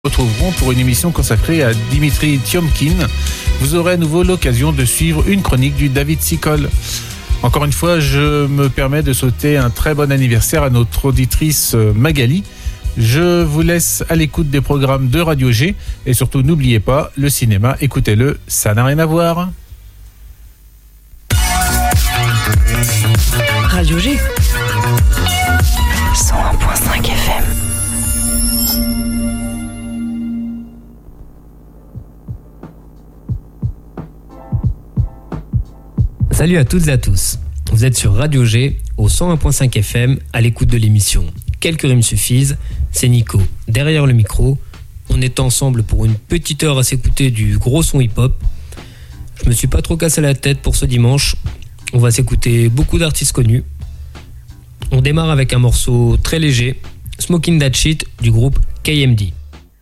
retrouverons pour une émission consacrée à Dimitri Tiomkin. Vous aurez à nouveau l'occasion de suivre une chronique du David Sicol. Encore une fois, je me permets de souhaiter un très bon anniversaire à notre auditrice Magali. Je vous laisse à l'écoute des programmes de Radio G et surtout n'oubliez pas, le cinéma, écoutez-le, ça n'a rien à voir. Radio G 101.5 FM. Salut à toutes et à tous. Vous êtes sur Radio G au 101.5 FM à l'écoute de l'émission Quelques rimes suffisent. C'est Nico derrière le micro. On est ensemble pour une petite heure à s'écouter du gros son hip-hop. Je me suis pas trop cassé la tête pour ce dimanche. On va s'écouter beaucoup d'artistes connus. On démarre avec un morceau très léger, Smoking That Shit du groupe KMD.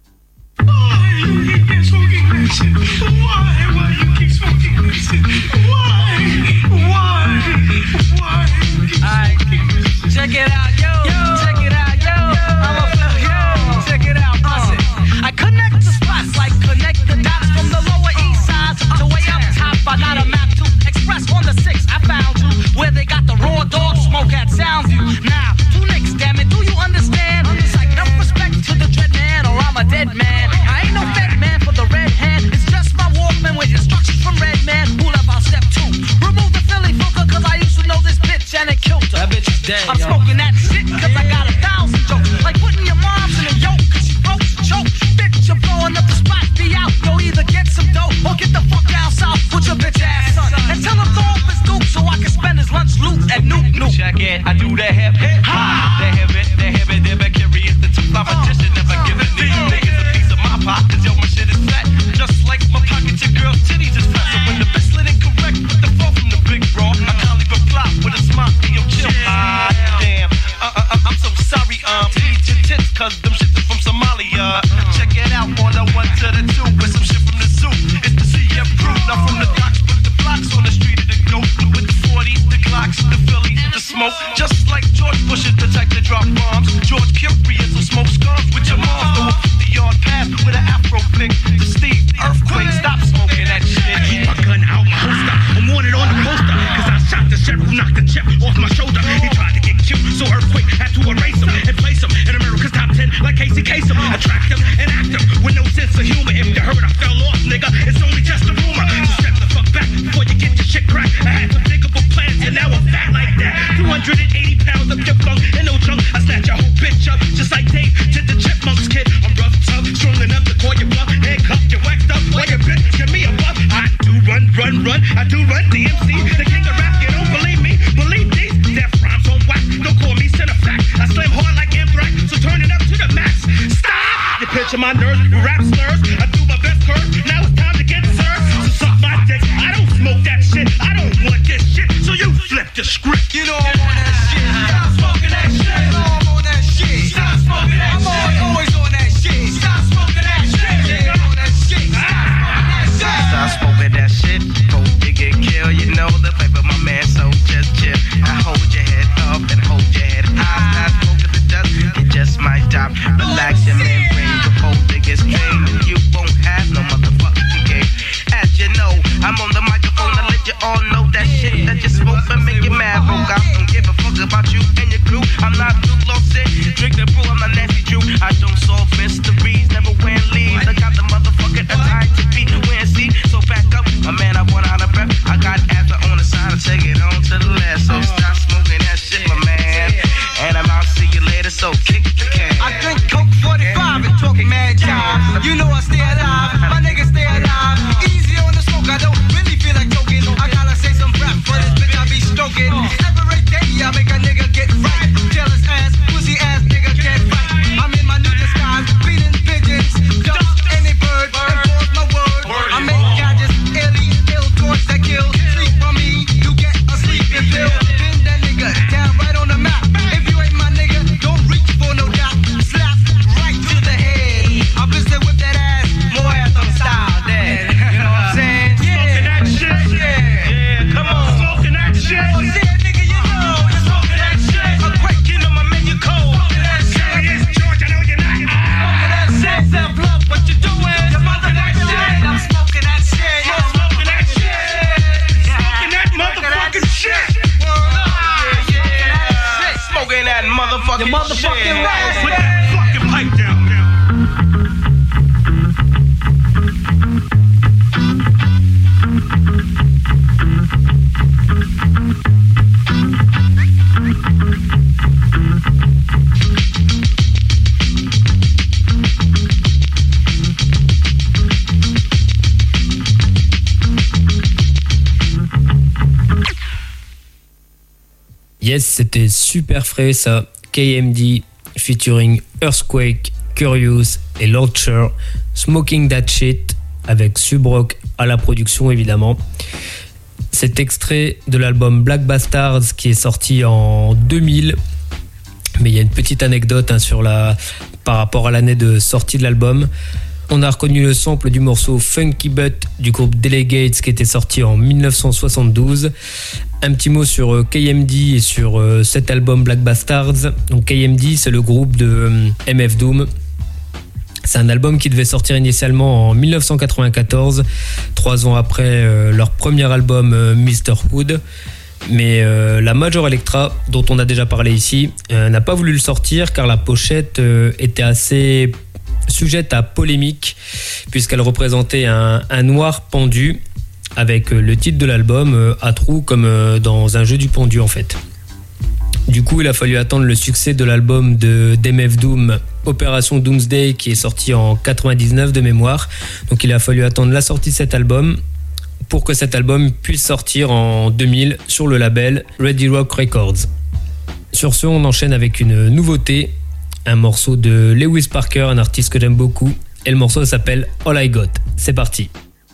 Check it out, yo. Check it out, yo. I'm a flip, yo. Check it out, I connect the spots like connect the dots from the lower east side to way up top. I got a map to express on the 6. I found you where they got the raw dog smoke at Soundview. Now, two nicks, damn it, do you understand? It's like no respect to the dread man or I'm a dead man. I ain't no fed man for the red hand. It's just my Walkman with instructions from Red Man. Who left out step 2? Remove the Philly fucker cause I used to know this bitch and it killed her. That bitch is dead. I'm smoking that shit cause I got 1,000 jokes. Like putting your mom's in a yoke cause she broke the choke. Bitch, you're blowing up the spot, be out. Yo, either get some dough or get the fuck down south with your bitch ass son. And tell him throw up his Duke so I can spend his lunch loot at Nuke Nuke. Check it, I do the hip hip ha. The hip it, curious, the two-fly magician. Never giving these niggas a piece of my pop cause yo, my shit is fat. Just like my pocket, your girl's titties is fat. So when the bitch lit incorrect with the fall from the big bra, I can't leave a flop with a smile. Yo, chill. Damn, I'm so sorry, please your tits, cause them shit is from Somalia. Check it out on the 1 to the 2 with some shit from the zoo. It's the CF crew, not from the docks, but the blocks on the street of the globe. With the 40s, the Glocks, the Phillies, the smoke. Just like George Bush is the type to drop bombs. George Kimberly is some smoke scars with your mom. Throw a 50-yard pass with an afro flick to Steve. Earthquake, stop smoking that shit. Keep my gun out my holster. I'm wanted on the poster. Cause I shot the sheriff who knocked the chip off my shoulder. He tried to get cute, so Earthquake had to erase him and place him in America's top 10 like Casey Kasem. Attract him and act him with no sense of humor. If you heard I fell off, nigga, it's only just a rumor. So step the fuck back before you get your shit cracked. I had some diggable plans and now I'm fat like that. 280 pounds of your funk and no junk. I snatch your whole bitch up just like Dave did the Chipmunks kid. I'm rough, tough, strong enough to call you bluff. Handcuff, you waxed up like a bitch. Give me a buff. I do run. I do run DMC. The king of rap, you don't believe me. Believe these death rhymes on wax. Don't call me center fact. I slam hard like Anthrax, so turn it up to the max. Stop! You picture my nerves with rap slurs. I do my best curve. Now it's time to get served. So suck my dick. I don't smoke that shit. I don't want this shit. So you flip the script. You know I'm on that shit. Stop smoking that shit. You know I'm on that shit. Stop smoking that shit. I'm always on that shit. Stop smoking that shit. Nigga on that shit. Stop smoking that shit. Hope you get killed. You know the flavor, my man. So just chill. I hold your head up and hold your head high. Stop smoking the dust. You just might die. Relax your membrane before it gets drained. And you won't have no motherfucking game. As you know, I'm on the microphone to let you all know that shit that you smoke and make you mad. Broke out. Don't give a fuck about you and your crew. I'm not too lost. Drink the brew. I'm not nasty Jew. I don't solve mysteries. Never wear leaves. I got the motherfucker attached to feet. Wear seat. So back up. My man, I run out of breath. I got after on the side. I'll take it on to the left. So stop smoking that shit, my man. And I'm out. See you later. So kick the can. I drink Coke 45 and talk mad jive. You know I stay alive. My niggas stay alive. Easy on the smoke. I don't really feel like joking. I gotta say some rap for this bitch I be stroking. Every day I make a nigga get right. Jealous ass, pussy ass nigga can't fight. I'm in my new disguise, feeding pigeons, ducks, any bird, enforce my word. I make gadgets, ill torch that kill. Sleep on me, you get a sleeping pill. Pin that nigga down right on the map. If you ain't my nigga, don't reach for no doubt. Yes, c'était super frais ça. KMD featuring Earthquake, Curious et Lorcher, Smoking That Shit avec Subrock à la production évidemment. Cet extrait de l'album Black Bastards qui est sorti en 2000. Mais il y a une petite anecdote par rapport à l'année de sortie de l'album. On a reconnu le sample du morceau Funky Butt du groupe Delegates qui était sorti en 1972. Un petit mot sur KMD et sur cet album Black Bastards. Donc KMD, c'est le groupe de MF Doom. C'est un album qui devait sortir initialement en 1994, 3 ans après leur premier album Mr. Hood. Mais la Major Electra, dont on a déjà parlé ici, n'a pas voulu le sortir car la pochette était assez sujette à polémique puisqu'elle représentait un noir pendu avec le titre de l'album à trous comme dans un jeu du pendu en fait. Du coup, il a fallu attendre le succès de l'album d'MF Doom, Opération Doomsday, qui est sorti en 99 de mémoire. Donc il a fallu attendre la sortie de cet album pour que cet album puisse sortir en 2000 sur le label Ready Rock Records. Sur ce, on enchaîne avec une nouveauté, un morceau de Lewis Parker, un artiste que j'aime beaucoup, et le morceau s'appelle All I Got. C'est parti.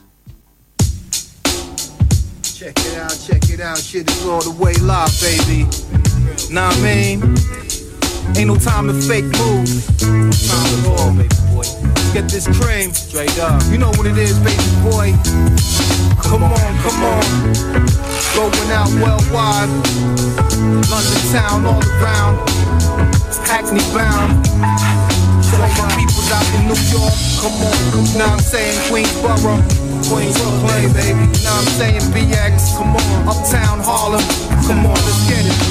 Check it out, shit is all the way live, baby. Know what I mean? Ain't no time to fake moves. No time at all, baby boy. Let's get this cream straight up. You know what it is, baby boy. Come on, come on. Going out worldwide. London town all around. Hackney bound. So my people's out in New York. Come on, now I'm saying Queensboro. Queens play, baby. Now I'm saying BX. Come on, Uptown Harlem. Come on, let's get it.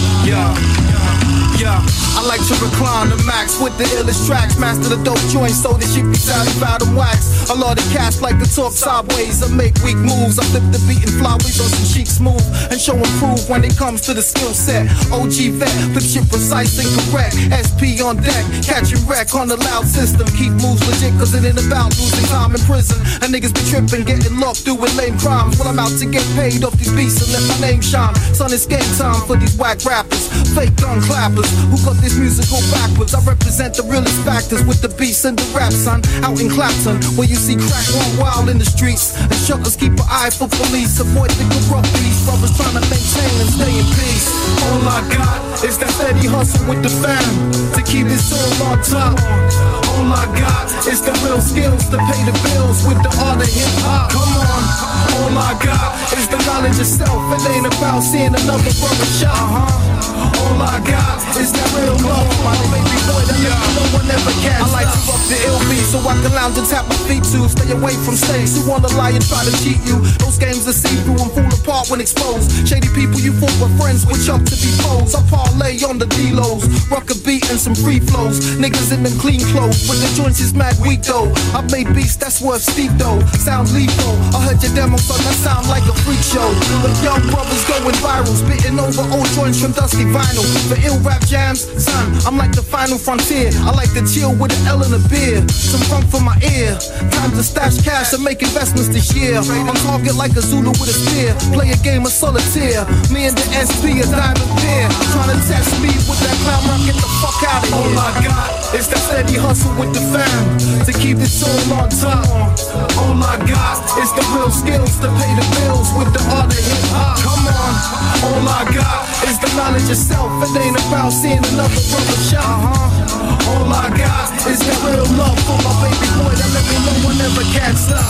Yeah, I like to recline the max with the illest tracks. Master the dope joints so the shit be satisfied and wax. I love the cast like to talk sideways. I make weak moves. I flip the beat and flyways on some cheek smooth and show and prove when it comes to the skill set. OG vet, flip shit precise and correct. SP on deck, catching wreck on the loud system. Keep moves legit cause it ain't about losing time in prison. And niggas be tripping, getting locked through with lame crimes. Well, I'm out to get paid off these beats and let my name shine. Son, it's game time for these whack rappers. Fake gun clappers who got this musical backwards. I represent the realest factors with the beats and the rap, son. Out in Clapton, where you see crack run wild in the streets. And shutters keep an eye for police. Avoid the corrupt beats. Brothers trying to maintain and stay in peace. All I got is that steady hustle with the fam to keep this all on top. All I got is the real skills to pay the bills with the art of hip hop. Come on. All I got is the knowledge of self. It ain't about seeing another brother shot. All I got is that real love for my baby boy that no one ever can. I like to rock the ill beat so I can lounge and tap my feet to. Stay away from snakes who wanna lie and try to cheat you. Those games are see-through and fall apart when exposed. Shady people you thought were friends switch up to be foes. I parlay on the D-lows, rock a beat and some free flows. Niggas in them clean clothes, but the joints is mad weak though. I made beats that's worth steep though. Sound lethal. I heard your demo son, that sound like a freak show. But young brothers going viral, spitting over old joints from dusty vinyl. For ill rap jams, son, I'm like the final frontier. I like to chill with an L and a beer. Some funk for my ear. Time to stash cash and make investments this year. On target like a Zulu with a spear. Play a game of solitaire. Me and the SP a diamond pair. Trying to test me with that clown rock, get the fuck out of here. All I got is that steady hustle with the fam to keep this all on top. All I got is the real skills to pay the bills with the art of hip hop. Come on. All I got is the knowledge of self. It ain't about seeing another brother shot. All I got is that real love for my baby boy that let me know one never can stop.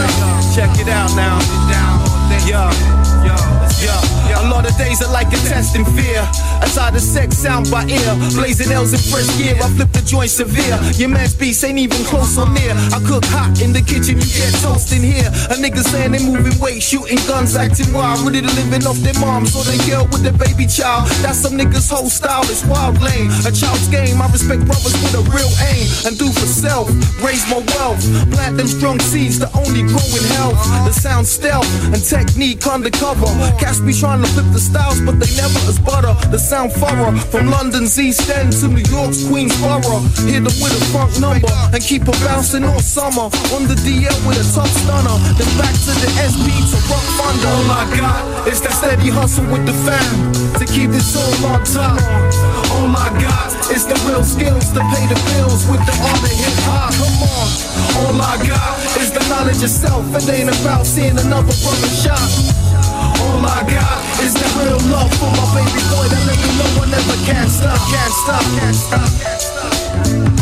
Check it out now. A lot of days are like a test in fear. As I the sex sound by ear, blazing L's in fresh gear. I flip the joint severe. Your man's beats ain't even close or near. I cook hot in the kitchen, you get toast in here. A nigga saying they moving weight, shooting guns, acting wild, ready to living off their moms or their girl with their baby child. That's some niggas' whole style, it's wild lane. A child's game, I respect brothers with a real aim. And do for self, raise my wealth. Plant them strong seeds that only grow in health. The sound stealth and technique undercover. Cats be trying to flip the styles, but they never as butter. The sound thorough. From London's East End to New York's Queensborough. Hit them with a funk number and keep them bouncing all summer. On the DL with a tough stunner. Then back to the SB to rock thunder. All I got is that steady hustle with the fam to keep this all on top. All I got is the real skills to pay the bills with the art of hip hop. Come on. All I got is the knowledge of self. It ain't about seeing another brother shot. All I got is the real love for my baby boy that let me know I never can stop, can't stop, can't stop, can't stop.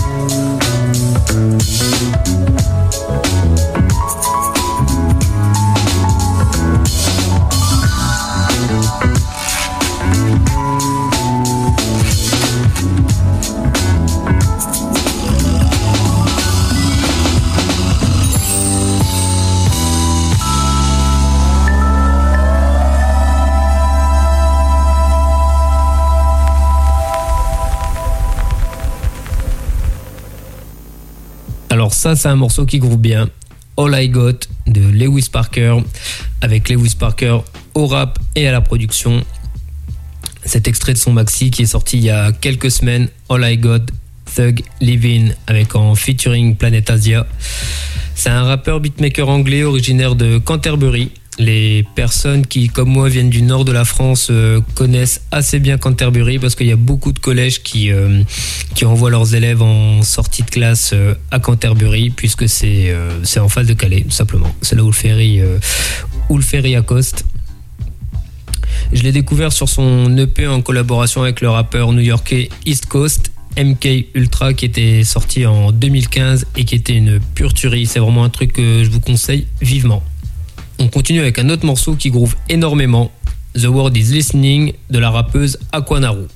Alors ça, c'est un morceau qui groove bien. All I Got de Lewis Parker, avec Lewis Parker au rap et à la production. Cet extrait de son maxi qui est sorti il y a quelques semaines, All I Got, Thug Livin', avec en featuring Planet Asia. C'est un rappeur beatmaker anglais originaire de Canterbury. Les personnes qui, comme moi, viennent du nord de la France connaissent assez bien Canterbury parce qu'il y a beaucoup de collèges qui envoient leurs élèves en sortie de classe à Canterbury, puisque c'est en face de Calais, tout simplement. C'est là où le ferry accoste. Je l'ai découvert sur son EP en collaboration avec le rappeur new-yorkais East Coast, MK Ultra, qui était sorti en 2015 et qui était une pure tuerie. C'est vraiment un truc que je vous conseille vivement. On continue avec un autre morceau qui groove énormément, The World is Listening de la rappeuse Aquanaru.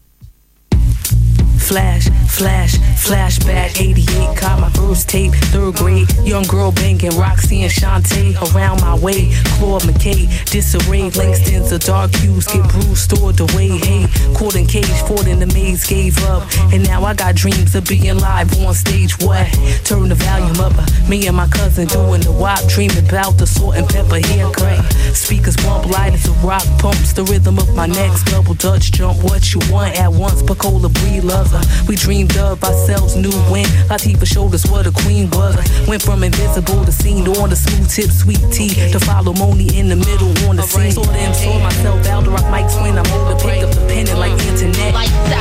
Flash, flash, flashback, 88, caught my first tape, 3rd grade, young girl banging, Roxy and Shantae, around my way, Claude McKay, disarray, Langston's the dark hues, get bruised, stored away, hey, caught in cage, fought in the maze, gave up, and now I got dreams of being live on stage, what, turn the volume up, me and my cousin doing the wop, dreaming about the salt and pepper haircut, speakers bump light as a rock pumps, the rhythm of my next double Dutch jump, what you want at once, Pacola Bree lover. We dreamed of ourselves, knew when Latifah showed us what a queen was. Went from invisible to seen on the smooth tip, sweet tea, to follow Moni in the middle on the scene. Saw them, saw myself out to rock mics when I'm older, picked up the pen and like internet.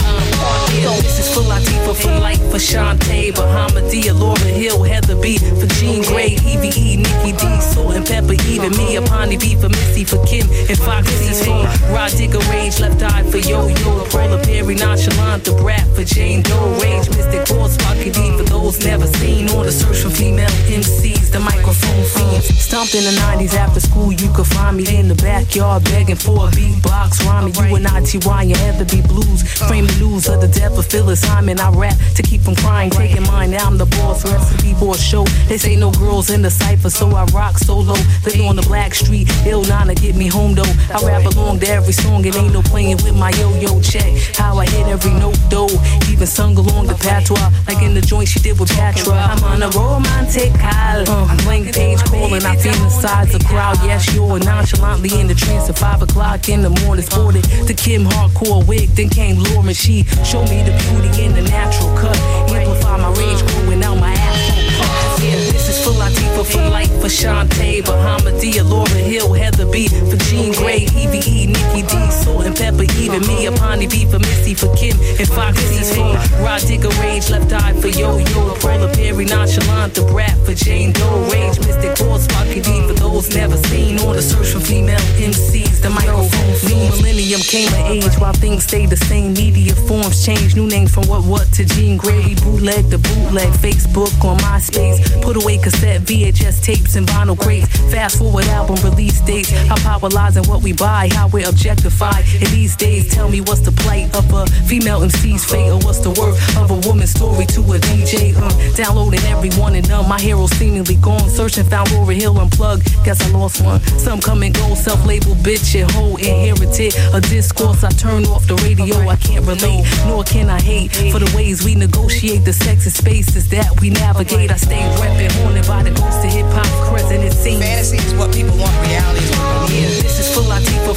Yeah, this is for Latifah, for life, for Shantae, Bahamadia, Laura Hill, Heather B, for Jean Grey, EVE, Nikki D, Salt and Pepper, even me, Apani B, for Missy, for Kim, and Fox. This is for Rod Digger, Rage, Left Eye, for Yo-Yo, Paula Perry, Nonchalant, the Brat, for Jane Doe, Rage, Mystic Boss, Sparky D, for those never seen. On the search for female MCs, the microphone fiends. Stomped in the 90s after school, you could find me in the backyard begging for a beatbox rhyming. You and I.T.Y. and Heather B. Blues, frame the news of the death of Phyllis Hyman. I rap to keep from crying, taking mine, now I'm the boss. Recipe boss show, they say no girls in the cypher, so I rock solo. Living on the black street, ill nana get me home though. I rap along to every song, it ain't no playing with my yo-yo check. How I hit every note though, even sung along the patois, like in the joint she did with Patra. I'm on a romantic I'm blank page calling, I feel inside the crowd. Yes, you're nonchalantly in the trance at 5 o'clock in the morning. Sported the Kim hardcore wig, then came Lauren. She showed me the beauty in the natural cut. Amplify my rage, growing out my asshole. Yeah, this is for Latifah, for life, for Shantae, Bahamadia, Laura Hill, Heather B, for Jean Grey, EVE, Nikki D, Salt and Pepper, even me, Apani B, for Missy, for Kim, and Fox. This is for Rod Digger, Rage, Left Eye, for Yo-Yo, Paula Perry, Nonchalant, the Brat, for Jane Doe, Rage, Mystic Boss, Sparky D, for those never seen. On the search for female MCs, the microphone fiend. Millennium came of age while things stayed the same. Media forms changed, new names from what to Jean Grey, bootleg to bootleg, Facebook on MySpace, put away cassette, VHS tapes and vinyl crates, fast forward album release dates, how popularizing what we buy, how we're objectified in these days. Tell me what's the plight of a female MC's fate, or what's the worth of a woman's story to a DJ. Downloading every one and none, my heroes seemingly gone, searching found Laura Hill unplugged, guess I lost one. Some come and go, self-labeled bitch and hoe, inherited a discourse. I turn off the radio, I can't relate, nor can I hate for the ways we negotiate the sexy spaces that we navigate. I stay repping, haunted by the ghost of hip-hop crescent, it seems. Fantasy is what people want, reality is what people need. Yeah, this is for Latifah,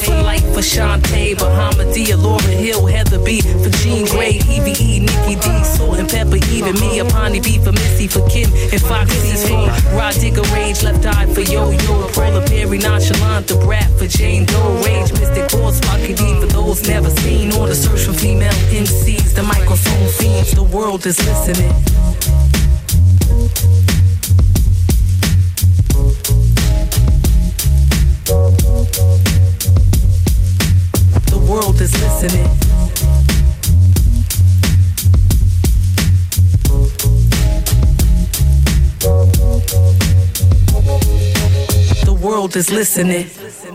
Hey, light for Shantae, Bahamadia, Laura Hill, Heather B for Jean Grey, EVE, Nikki D, Salt and Pepper, even me, Apani B for Missy, for Kim, and Foxy's for Rod Digger, Rage, Left Eye for Yo-Yo, Paula Perry, Nonchalant, the Brat for Jane Doe, Rage, Mystic Horse, Lucky D for those never seen, or the search for female MCs, the microphone fiends, the world is listening. The world is listening. The world is listening.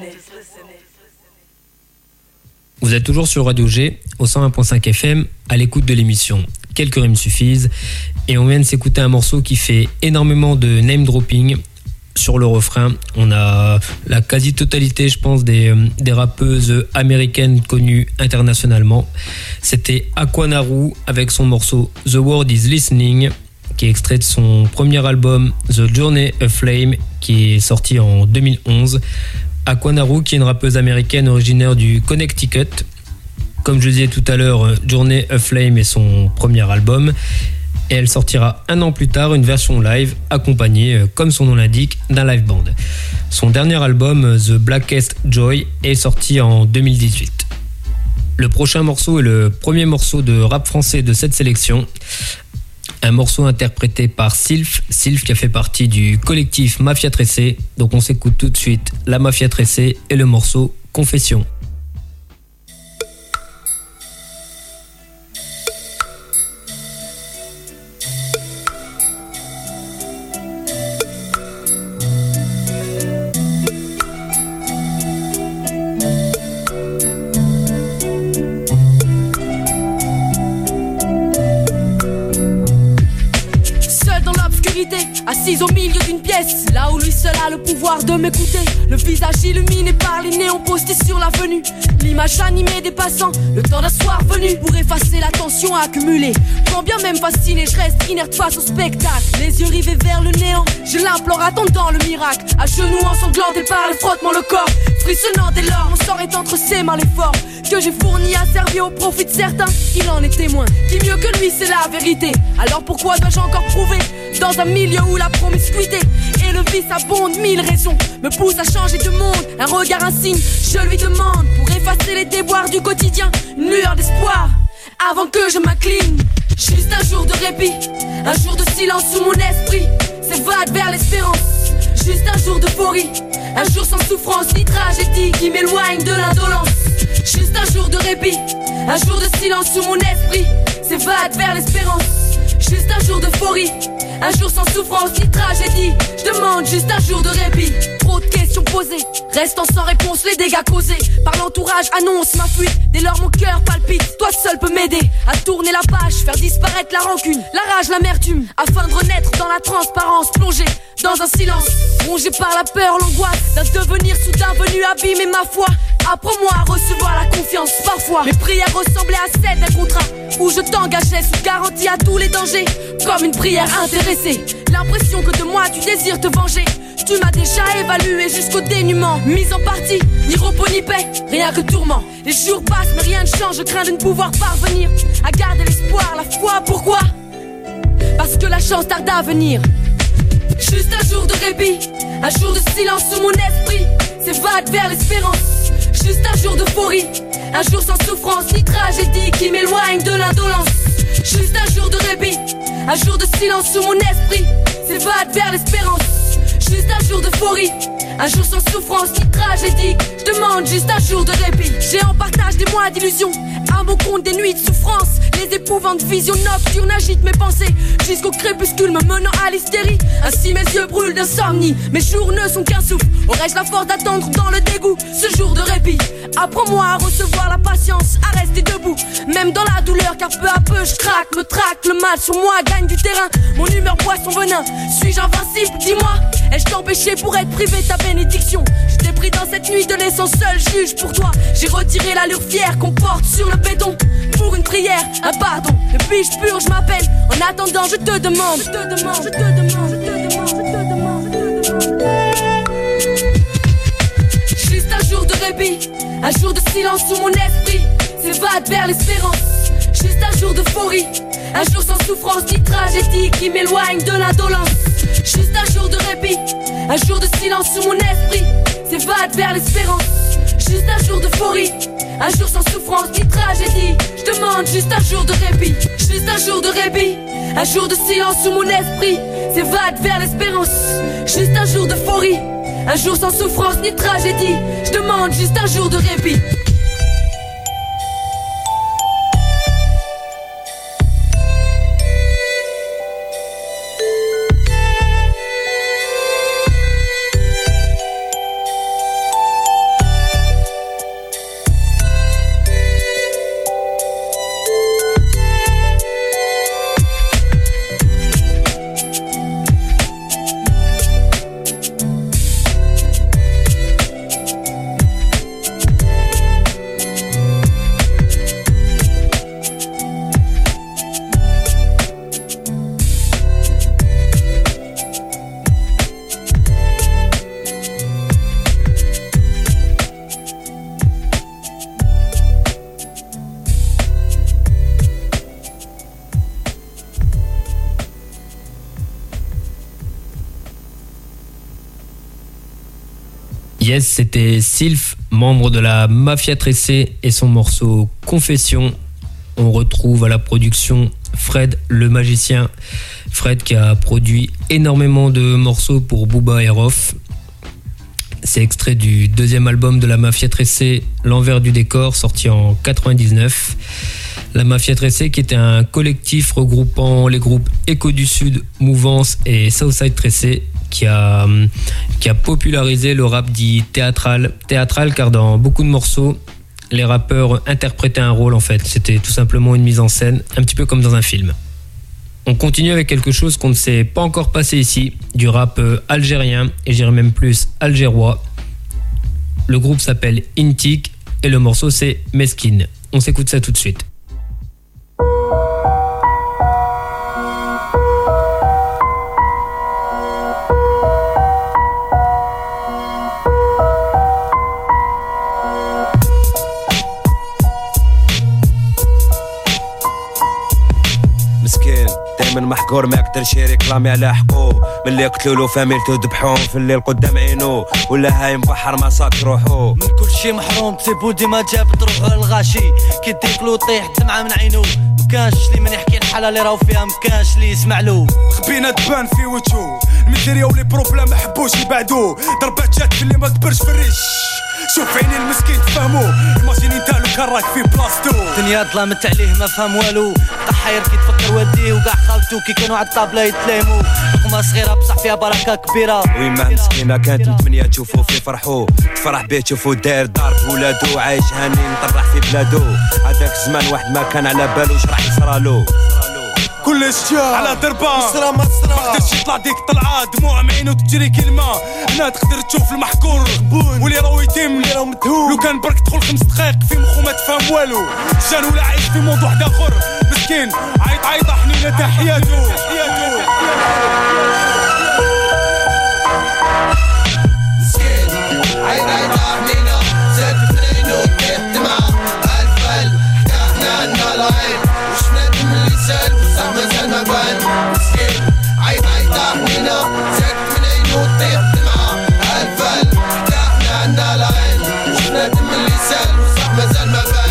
Vous êtes toujours sur Radio G, au 101.5 FM, à l'écoute de l'émission Quelques rimes suffisent. Et on vient de s'écouter un morceau qui fait énormément de name dropping. Sur le refrain, on a la quasi-totalité, je pense, des rappeuses américaines connues internationalement. C'était Aquanaru avec son morceau The World is Listening, qui est extrait de son premier album The Journey a Flame, qui est sorti en 2011. Aquanaru, qui est une rappeuse américaine originaire du Connecticut. Comme je disais tout à l'heure, Journey a Flame est son premier album. Et elle sortira un an plus tard une version live accompagnée, comme son nom l'indique, d'un live band. Son dernier album, The Blackest Joy, est sorti en 2018. Le prochain morceau est le premier morceau de rap français de cette sélection. Un morceau interprété par Sylph qui a fait partie du collectif Mafia Tressé. Donc on s'écoute tout de suite la Mafia Tressé et le morceau Confession. Assise au milieu d'une pièce, là où lui seul a le pouvoir de m'écouter. Le visage illuminé par les néons postés sur l'avenue, l'image animée des passants, le temps d'un soir venu pour effacer la tension accumulée. Quand bien même fasciné, je reste inerte face au spectacle, les yeux rivés vers le néant. Je l'implore attendant le miracle, à genoux ensanglanté par le frottement, le corps frissonnant dès lors. Mon sort est entre ses mains, l'effort que j'ai fourni a servi au profit de certains. Il en est témoin, qui mieux que lui c'est la vérité. Alors pourquoi dois-je encore prouver, dans un milieu où la promiscuité et le vice abondent, mille raisons me poussent à changer de monde. Un regard, un signe, je lui demande, pour effacer les déboires du quotidien, une lueur d'espoir avant que je m'incline. Juste un jour de répit, un jour de silence où mon esprit s'évade vers l'espérance. Juste un jour d'euphorie, un jour sans souffrance ni tragédie qui m'éloigne de l'indolence. Juste un jour de répit, un jour de silence où mon esprit s'évade vers l'espérance. Juste un jour d'euphorie, un jour sans souffrance ni tragédie. Je demande juste un jour de répit. Trop de questions posées, restant sans réponse, les dégâts causés par l'entourage annoncent ma fuite. Dès lors mon cœur palpite, toi seul peux m'aider à tourner la page, faire disparaître la rancune, la rage, l'amertume, afin de renaître dans la transparence, plongé dans un silence, rongé par la peur, l'angoisse d'un devenir soudain venu abîmer ma foi. Apprends-moi à recevoir la confiance. Parfois mes prières ressemblaient à celles d'un contrat où je t'engageais sous garantie à tous les dangers, comme une prière intéressée. L'impression que de moi tu désires te venger. Tu m'as déjà évalué jusqu'au dénuement, mise en partie, ni repos ni paix, rien que tourment. Les jours passent mais rien ne change, je crains de ne pouvoir parvenir à garder l'espoir, la foi. Pourquoi? Parce que la chance tarde à venir. Juste un jour de répit, un jour de silence où mon esprit s'évade vers l'espérance. Juste un jour d'euphorie, un jour sans souffrance ni tragédie qui m'éloigne de l'indolence. Juste un jour de répit, un jour de silence où mon esprit s'évade vers l'espérance. Juste un jour d'euphorie, un jour sans souffrance ni tragédie. Je demande juste un jour de répit. J'ai en partage des mois d'illusions, à mon compte des nuits de souffrance. Les épouvantes visions nocturnes agitent mes pensées jusqu'au crépuscule me menant à l'hystérie. Ainsi mes yeux brûlent d'insomnie, mes jours ne sont qu'un souffle. Aurais-je la force d'attendre dans le dégoût ce jour de répit? Apprends-moi à recevoir la patience, à rester debout même dans la douleur, car peu à peu je craque, me traque. Le mal sur moi gagne du terrain, mon humeur boit son venin. Suis-je invincible, dis-moi? Ai-je t'empêché pour être privé de ta bénédiction? Je t'ai pris dans cette nuit de laissant seul juge pour toi. J'ai retiré l'allure fière qu'on porte sur le béton pour une prière, un pardon. Depuis je purge ma peine, en attendant je te demande, je te demande, je te demande, je te demande, je te demande, je te demande. Juste un jour de répit, un Un jour de silence où mon esprit s'évade vers l'espérance. Juste un jour d'euphorie, un jour sans souffrance ni tragédie qui m'éloigne de l'indolence. Juste un jour de répit, un jour de silence où mon esprit s'évade vers l'espérance. Juste un jour d'euphorie, un jour sans souffrance ni tragédie. Je demande juste un jour de répit, juste un jour de répit, un jour de silence où mon esprit s'évade vers l'espérance. Juste un jour d'euphorie, un jour sans souffrance ni tragédie. Je demande juste un jour de répit. Yes, c'était Sylph, membre de la Mafia Tressé, et son morceau Confession. On retrouve à la production Fred le magicien. Fred qui a produit énormément de morceaux pour Booba et Rof. C'est extrait du deuxième album de la Mafia Tressé, L'envers du décor, sorti en 99. La Mafia Tressé qui était un collectif regroupant les groupes Echo du Sud, Mouvance et Southside Tressé, qui a popularisé le rap dit théâtral car dans beaucoup de morceaux, les rappeurs interprétaient un rôle en fait. C'était tout simplement une mise en scène, un petit peu comme dans un film. On continue avec quelque chose qu'on ne s'est pas encore passé ici, du rap algérien, et j'irais même plus algérois. Le groupe s'appelle Intik et le morceau c'est Meskin. On s'écoute ça tout de suite. من محقور ما يقدرش يريكلامي على حقو ملي قتلولو فاميلتو ذبحوهم في الليل قدام عينو ولا هايم بحر ما ساك روحو من كل شي محروم تسيبو ديما جابت روحو الغاشي كي ديكلو طيح الدمعة من عينو مكانش لي من يحكي الحالة اللي راهو فيها مكانش لي يسمعلو خبينا تبان في وجهو الميزيريا ولي بروبلام ما حبوش يبعدو ضربات جات في اللي ما كبرش في الريش شوف عيني المسكين تفهمو ايماجيني انت لو كان راك في بلاصتو دنيا ظلامت عليه ما فهم والو طحاير كي تفكر وديه وكاع خاوتو كي كانوا على الطابله يتلايمو رقمه صغيره بصح فيها بركه كبيره ويما مسكينه كانت متمنيه تشوفو في فرحو تفرح بيه تشوفو داير دار بولادو عايش هاني مطرح في بلادو هذاك الزمان واحد ما كان على بالو شراح يصرالو كلش جا على دربان مسرا ما تقدرش يطلع ديك طلعه دموع معينو تجري كلمه هنا تقدر تشوف المحكور واللي راهو يتم اللي راهو مدهول لو كان برك تدخل 5 دقائق في مخو ما تفهم والو جان ولا عايش في موضوع واحد اخر مسكين عيط حنينه تحياتو مسكين عيط حنينه زاد فنينو تحتمع الفل حكاحنا لنا العين وشنا دم اللسان بصح مازال ما بان مسكين عيط حنينه زاد فنينو تحتمع الفل حكاحنا لنا العين وشنا دم اللسان بصح مازال ما بان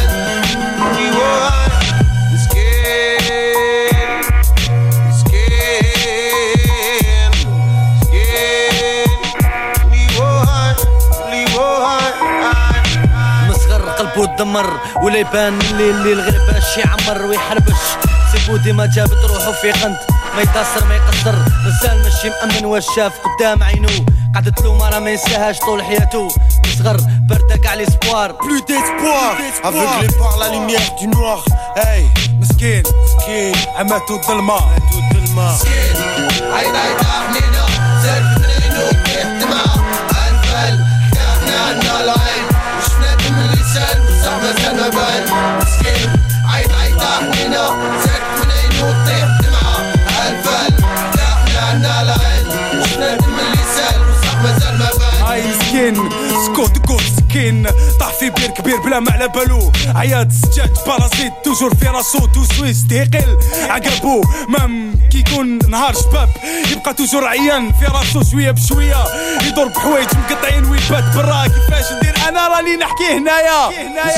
ودمر ولا يبان اللي الغير باش يعمر ويحربش سيبو ديما جابت روحو في قند ما يتاثر ما يقصر مازال ماشي مأمن واش شاف قدام عينو قعدت له مرة ما ينساهاش طول حياته صغر بردا كاع ليسبوار بلو ديسبوار افيك لي بار لا لوميير دو نوار اي مسكين عماتو الظلمة مسكين عيط حنينة زاد فنينو تحتمع انفل حكاحنا عنا العين وشفنا دم اللسان بصح مازال ما بان مسكين عيط حنينة زاد فنينو تحتمع انفل حكاحنا عنا العين وشفنا دم اللسان بصح مازال ما بان هاي مسكين سكوت سكين طاح في بير كبير بلا ما على بالو عياد السجاد بارازيت توجور في راسو دوسويس تيقل عقابو مام كيكون نهار شباب يبقى توجور عيان في راسو شويه بشويه يدور بحوايج مقطعين ويبات برا كيفاش ندير انا راني نحكي هنايا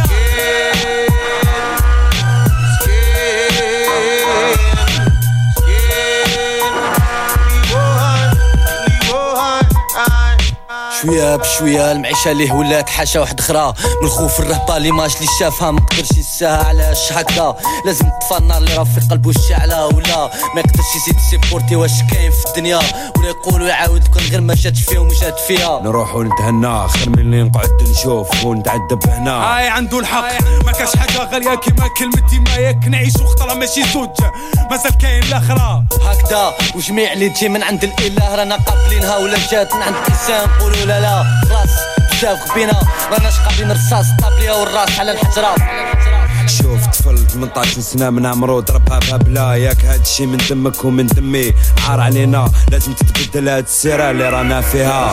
شويه بشويه المعيشه ليه ولات حاجه واحده اخرى من الخوف الرهبه ليماج اللي شافها ما قدرش ينساها علاش هكذا لازم تطفى النار اللي راه في قلبه الشعله ولا ما يقدرش يزيد سيبورتي واش كاين في الدنيا ولا يقول ويعاود كون غير ما جات فيه وما جات فيها نروح ونتهنى خير من اللي نقعد نشوف ونتعذب هنا هاي عنده الحق ما كاش حاجه غاليه كيما كلمتي ما ياك نعيشو خطره ماشي زوج مازال كاين الاخره هكذا وجميع اللي تجي من عند الاله رانا قابلينها ولا جات من عند الانسان نقولوا لا خلاص بزاف غبينا راناش قابلين الرصاص طابليه والراس على الحجره شوف طفل 18 سنه من عمرو ضربها بهبله ياك هادشي من دمك ومن دمي عار علينا لازم تتبدل هاد السيره اللي رانا فيها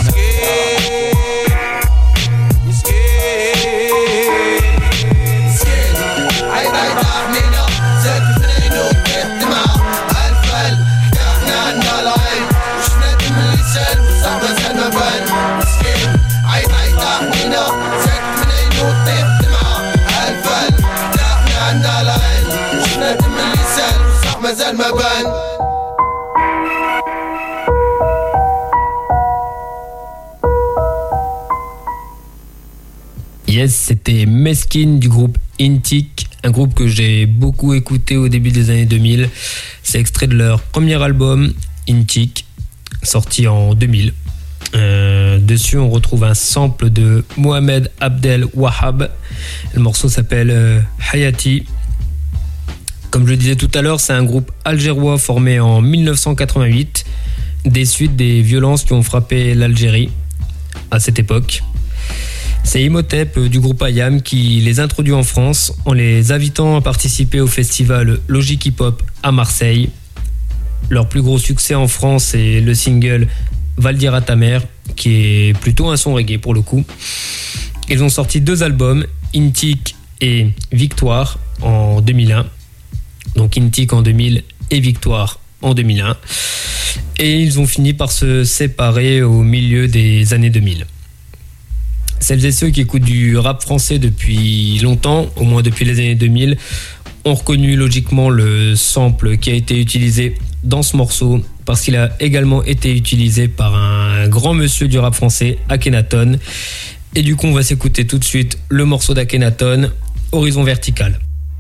Yes, c'était Meskin du groupe Intik, un groupe que j'ai beaucoup écouté au début des années 2000. C'est extrait de leur premier album, Intik, sorti en 2000. Dessus, on retrouve un sample de Mohamed Abdel Wahab. Le morceau s'appelle Hayati. Comme je le disais tout à l'heure, c'est un groupe algérois formé en 1988, des suites des violences qui ont frappé l'Algérie à cette époque. C'est Imhotep du groupe Ayam qui les introduit en France en les invitant à participer au festival Logic Hip Hop à Marseille. Leur plus gros succès en France est le single Valdir à ta mère, qui est plutôt un son reggae pour le coup. Ils ont sorti 2 albums, Intik et Victoire en 2001. Donc Intik en 2000 et Victoire en 2001. Et ils ont fini par se séparer au milieu des années 2000. Celles et ceux qui écoutent du rap français depuis longtemps, au moins depuis les années 2000, ont reconnu logiquement le sample qui a été utilisé dans ce morceau, parce qu'il a également été utilisé par un grand monsieur du rap français, Akhenaton. Et du coup, on va s'écouter tout de suite le morceau d'Akhenaton, Horizon Vertical.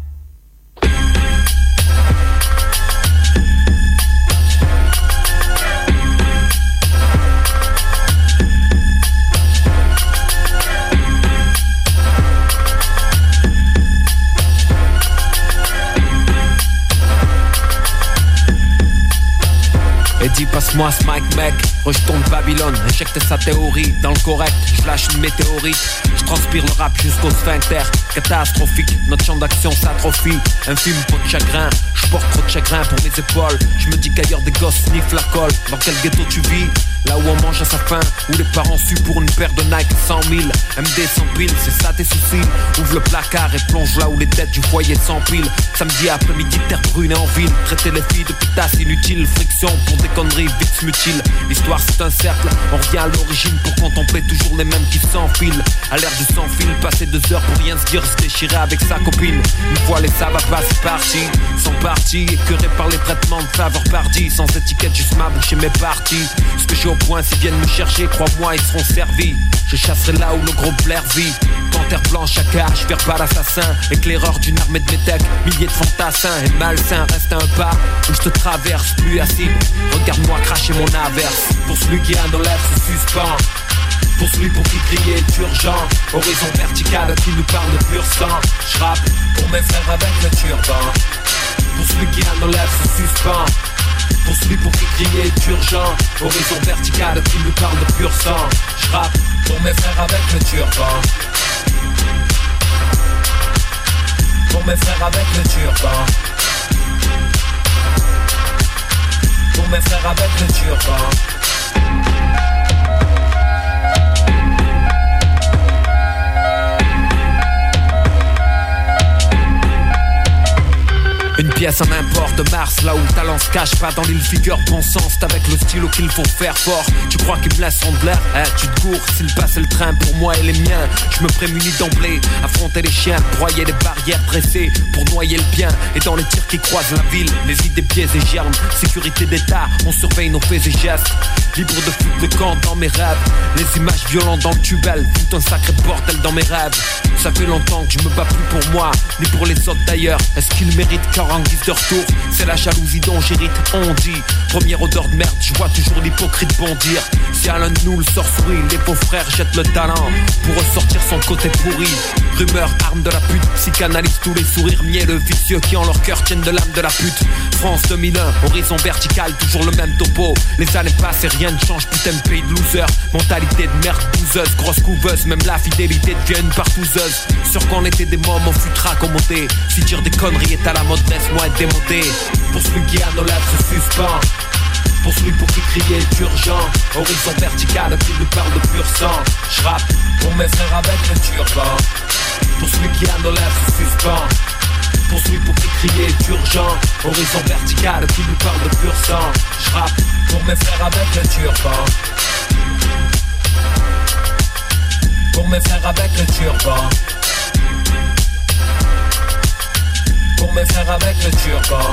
Et dis passe-moi ce mic mec, rejetons de Babylone, injecte sa théorie dans le correct, je lâche une météorite, je transpire le rap jusqu'au sphincter, catastrophique, notre champ d'action s'atrophie, infime pot de chagrin, je porte trop de chagrin pour mes épaules, je me dis qu'ailleurs des gosses sniffent la colle, dans quel ghetto tu vis, là où on mange à sa faim, où les parents suent pour une paire de Nike 100 000, MD sans pile, c'est ça tes soucis, ouvre le placard et plonge là où les têtes du foyer s'empilent, samedi après-midi terre brune et en ville, traiter les filles de pétasses inutiles, friction pour des conneries vite mutiles, l'histoire c'est un cercle, on revient à l'origine pour contempler toujours les mêmes qui s'enfilent, à l'air du sans-fil, passer 2 heures pour rien se dire, se déchirer avec sa copine, une fois les ça va pas, c'est parti, sont partis, écœurés par les traitements de faveur pardi, sans étiquette, juste ma bouche et mes parties, ce que j'ai au point, s'ils viennent me chercher, crois-moi, ils seront servis, je chasserai là où le gros Blair vit, panthère blanche à cage, vers pas l'assassin, éclaireur d'une armée de métèques, milliers de fantassins et malsains, reste un pas où je te traverse, plus acide, regarde-moi cracher mon averse, pour celui qui a dans l'air se suspend, pour celui pour qui crier est urgent, horizon vertical qui nous parle de pur sang, je rappe pour mes frères avec le turban, pour celui qui a dans l'air se suspend, pour celui pour qui crier est urgent, horizon vertical qui nous parle de pur sang, je rappe pour mes frères avec le turban, pour mes frères avec le turban, pour mes frères avec le turban. pièce en import de Mars, là où le talent se cache pas dans l'île figure. Bon sens, c'est avec le stylo qu'il faut faire fort. Tu crois qu'il me laisse en l'air, tu te gourres. S'il passe le train pour moi et les miens, je me prémunis d'emblée. Affronter les chiens, broyer les barrières dressées pour noyer le bien. Et dans les tirs qui croisent la ville, les idées pièges et germes. Sécurité d'État, on surveille nos faits et gestes. Libre de foutre le camp dans mes rêves. Les images violentes dans le tubel foutent un sacré bordel dans mes rêves. Ça fait longtemps que je me bats plus pour moi, ni pour les autres d'ailleurs. Est-ce qu'ils méritent qu'un en guise de retour? C'est la jalousie dont j'hérite, on dit. Première odeur de merde, je vois toujours l'hypocrite bondir. Si à l'un de nous le sort sourit, les beaux frères jettent le talent pour ressortir son côté pourri. Rumeur, arme de la pute, psychanalyse tous les sourires mielleux vicieux qui en leur cœur tiennent de l'âme de la pute. France 2001, horizon vertical, toujours le même topo. Les années passent et rien ne change, putain de pays de losers. Mentalité de merde bouseuse, grosse couveuse, même la fidélité devient une partouzeuse. Sûr qu'on était des moments fut raccommodés. Si dire des conneries est à la mode, laisse-moi être démodé. Pour celui qui a nos lèvres se suspend, pour celui pour qui crier est urgent. Horizon vertical, qui nous parle de pur sang. J'rappe pour mes frères avec le turban. Pour celui qui a nos lèvres se suspend, pour celui pour qui crier est urgent. Horizon vertical, qui nous parle de pur sang. J'rappe pour mes frères avec le turban. Pour mes frères avec le turban. Pour mes frères avec le turban.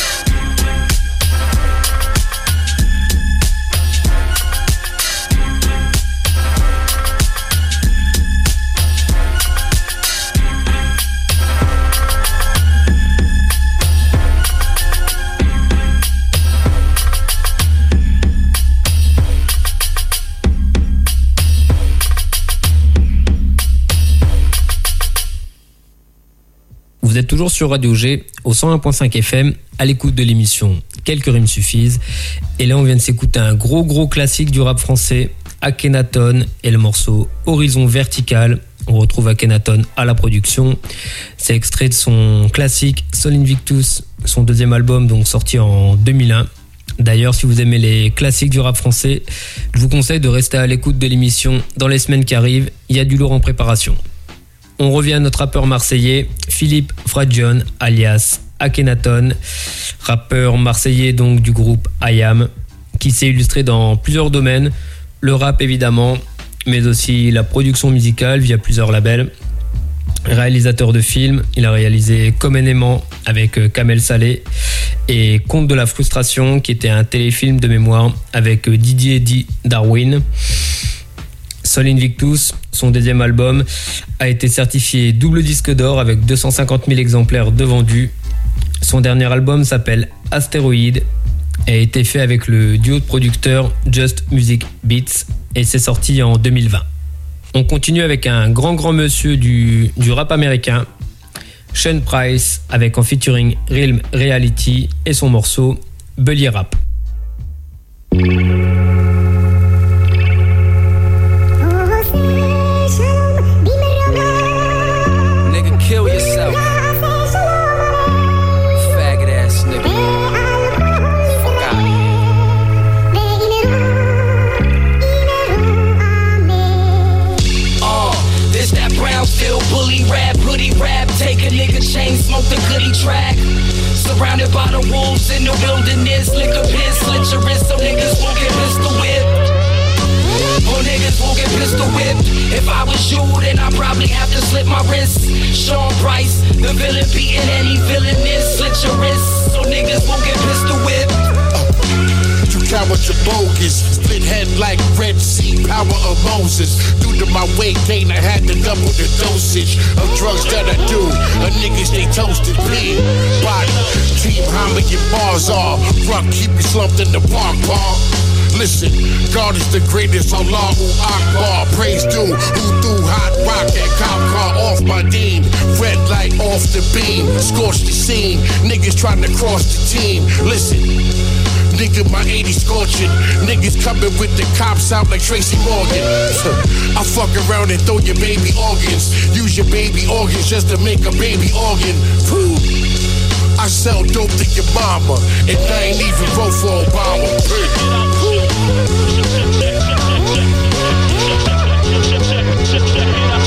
Vous êtes toujours sur Radio G, au 101.5 FM, à l'écoute de l'émission Quelques rimes suffisent. Et là, on vient de s'écouter un gros classique du rap français, Akhenaton, et le morceau Horizon Vertical. On retrouve Akhenaton à la production. C'est extrait de son classique Sol Invictus, son deuxième album, donc sorti en 2001. D'ailleurs, si vous aimez les classiques du rap français, je vous conseille de rester à l'écoute de l'émission dans les semaines qui arrivent. Il y a du lourd en préparation. On revient à notre rappeur marseillais, Philippe Fradion, alias Akhenaton, rappeur marseillais donc du groupe IAM, qui s'est illustré dans plusieurs domaines, le rap évidemment, mais aussi la production musicale via plusieurs labels. Réalisateur de films, il a réalisé Comme un aimant avec Kamel Saleh et Conte de la frustration, qui était un téléfilm de mémoire avec Didier D. Darwin. Sol Invictus, son deuxième album, a été certifié double disque d'or avec 250 000 exemplaires de vendus. Son dernier album s'appelle Astéroïde et a été fait avec le duo de producteurs Just Music Beats et c'est sorti en 2020. On continue avec un grand monsieur du rap américain, Sean Price, avec en featuring Realm Reality et son morceau Bully Rap. Kill yourself. Faggot ass nigga. Fuck out of here. This that Brownsville bully rap, hoodie rap. Take a nigga chain, smoke the goodie track. Surrounded by the wolves in the wilderness. Lick a piss, slit your wrist so niggas won't get pistol whipped. Or niggas won't get pistol whipped. If I was you, then I'd probably have to slip my wrist. Sean Price, the villain beating any villainous. Slit your wrist, so niggas won't get pistol whipped. You cowards are bogus, split head like Red Sea, power of Moses. Due to my weight gain, I had to double the dosage of drugs that I do. Niggas they toasted pig, body, team Hammer your bars are. Rock keep you slumped in the park. Listen, God is the greatest, Allahu Akbar. Praise due, who threw hot rock at cop car off my dean. Red light off the beam, scorched the scene. Niggas trying to cross the team. Listen, nigga, my 80 scorching. Niggas coming with the cops out like Tracy Morgan. I fuck around and throw your baby organs. Use your baby organs just to make a baby organ. I sell dope to your mama, and I ain't even vote for Obama.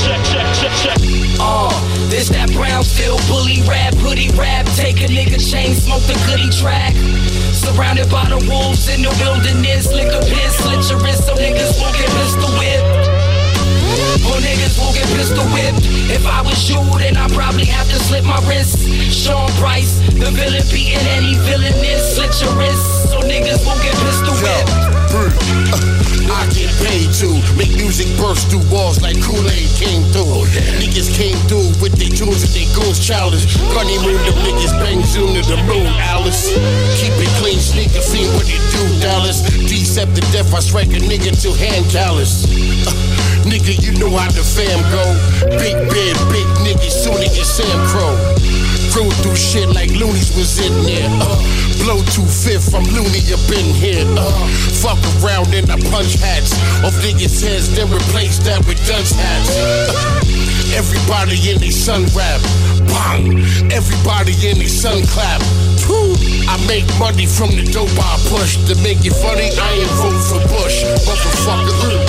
This that Brownsville bully rap, hoodie rap. Take a nigga chain, music burst through walls like Kool-Aid came through. Niggas came through with their tunes and their goons childish. Honeymoon, them niggas bang zoom to the moon, Alice. Keep it clean, sneaker fiend, what you do, Dallas? Decept the death, I strike a nigga till hand callous. Nigga, you know how the fam go. Big bed, big niggas, soon as get Sam Crow. Crew through shit like Loonies was in there. Blow 2/5, I'm loony up in here. Fuck around and I punch hats off niggas' heads, then replace that with dunce hats. Everybody in they sun rap. Bang! Everybody in they sun clap. I make money from the dope I push. To make it funny, I ain't vote for Bush. Motherfucker.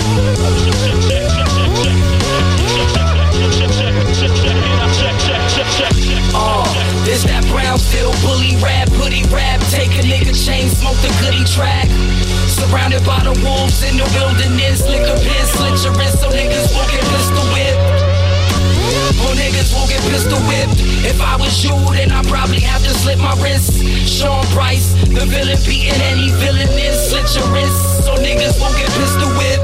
This that Brownsville bully rap, hoodie rap. Take a nigga chain, smoke the goodie track. Surrounded by the wolves in the wilderness. Lick a piss, slit your wrist so niggas won't get pistol whipped. Oh, niggas won't get pistol whipped. If I was you, then I'd probably have to slit my wrist. Sean Price, the villain beating any villainous. Slit your wrist so niggas won't get pistol whipped.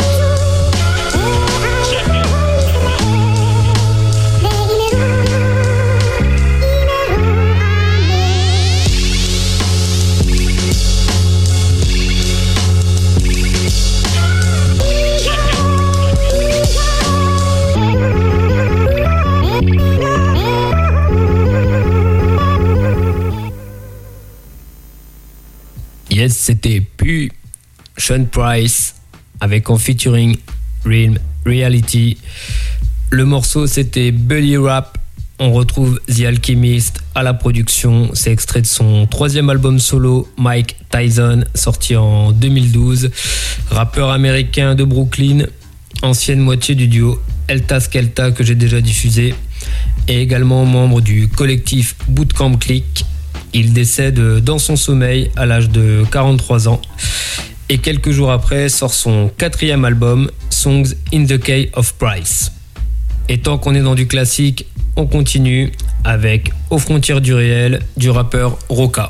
Yes, c'était Pu, Sean Price, avec en featuring Realm Reality. Le morceau, c'était Bully Rap. On retrouve The Alchemist à la production. C'est extrait de son 3e album solo, Mike Tyson, sorti en 2012. Rappeur américain de Brooklyn, ancienne moitié du duo Elta Skelta que j'ai déjà diffusé, et également membre du collectif Bootcamp Click. Il décède dans son sommeil à l'âge de 43 ans et quelques jours après sort son 4e album, Songs in the Key of Price. Et tant qu'on est dans du classique, on continue avec Aux frontières du réel du rappeur Roca.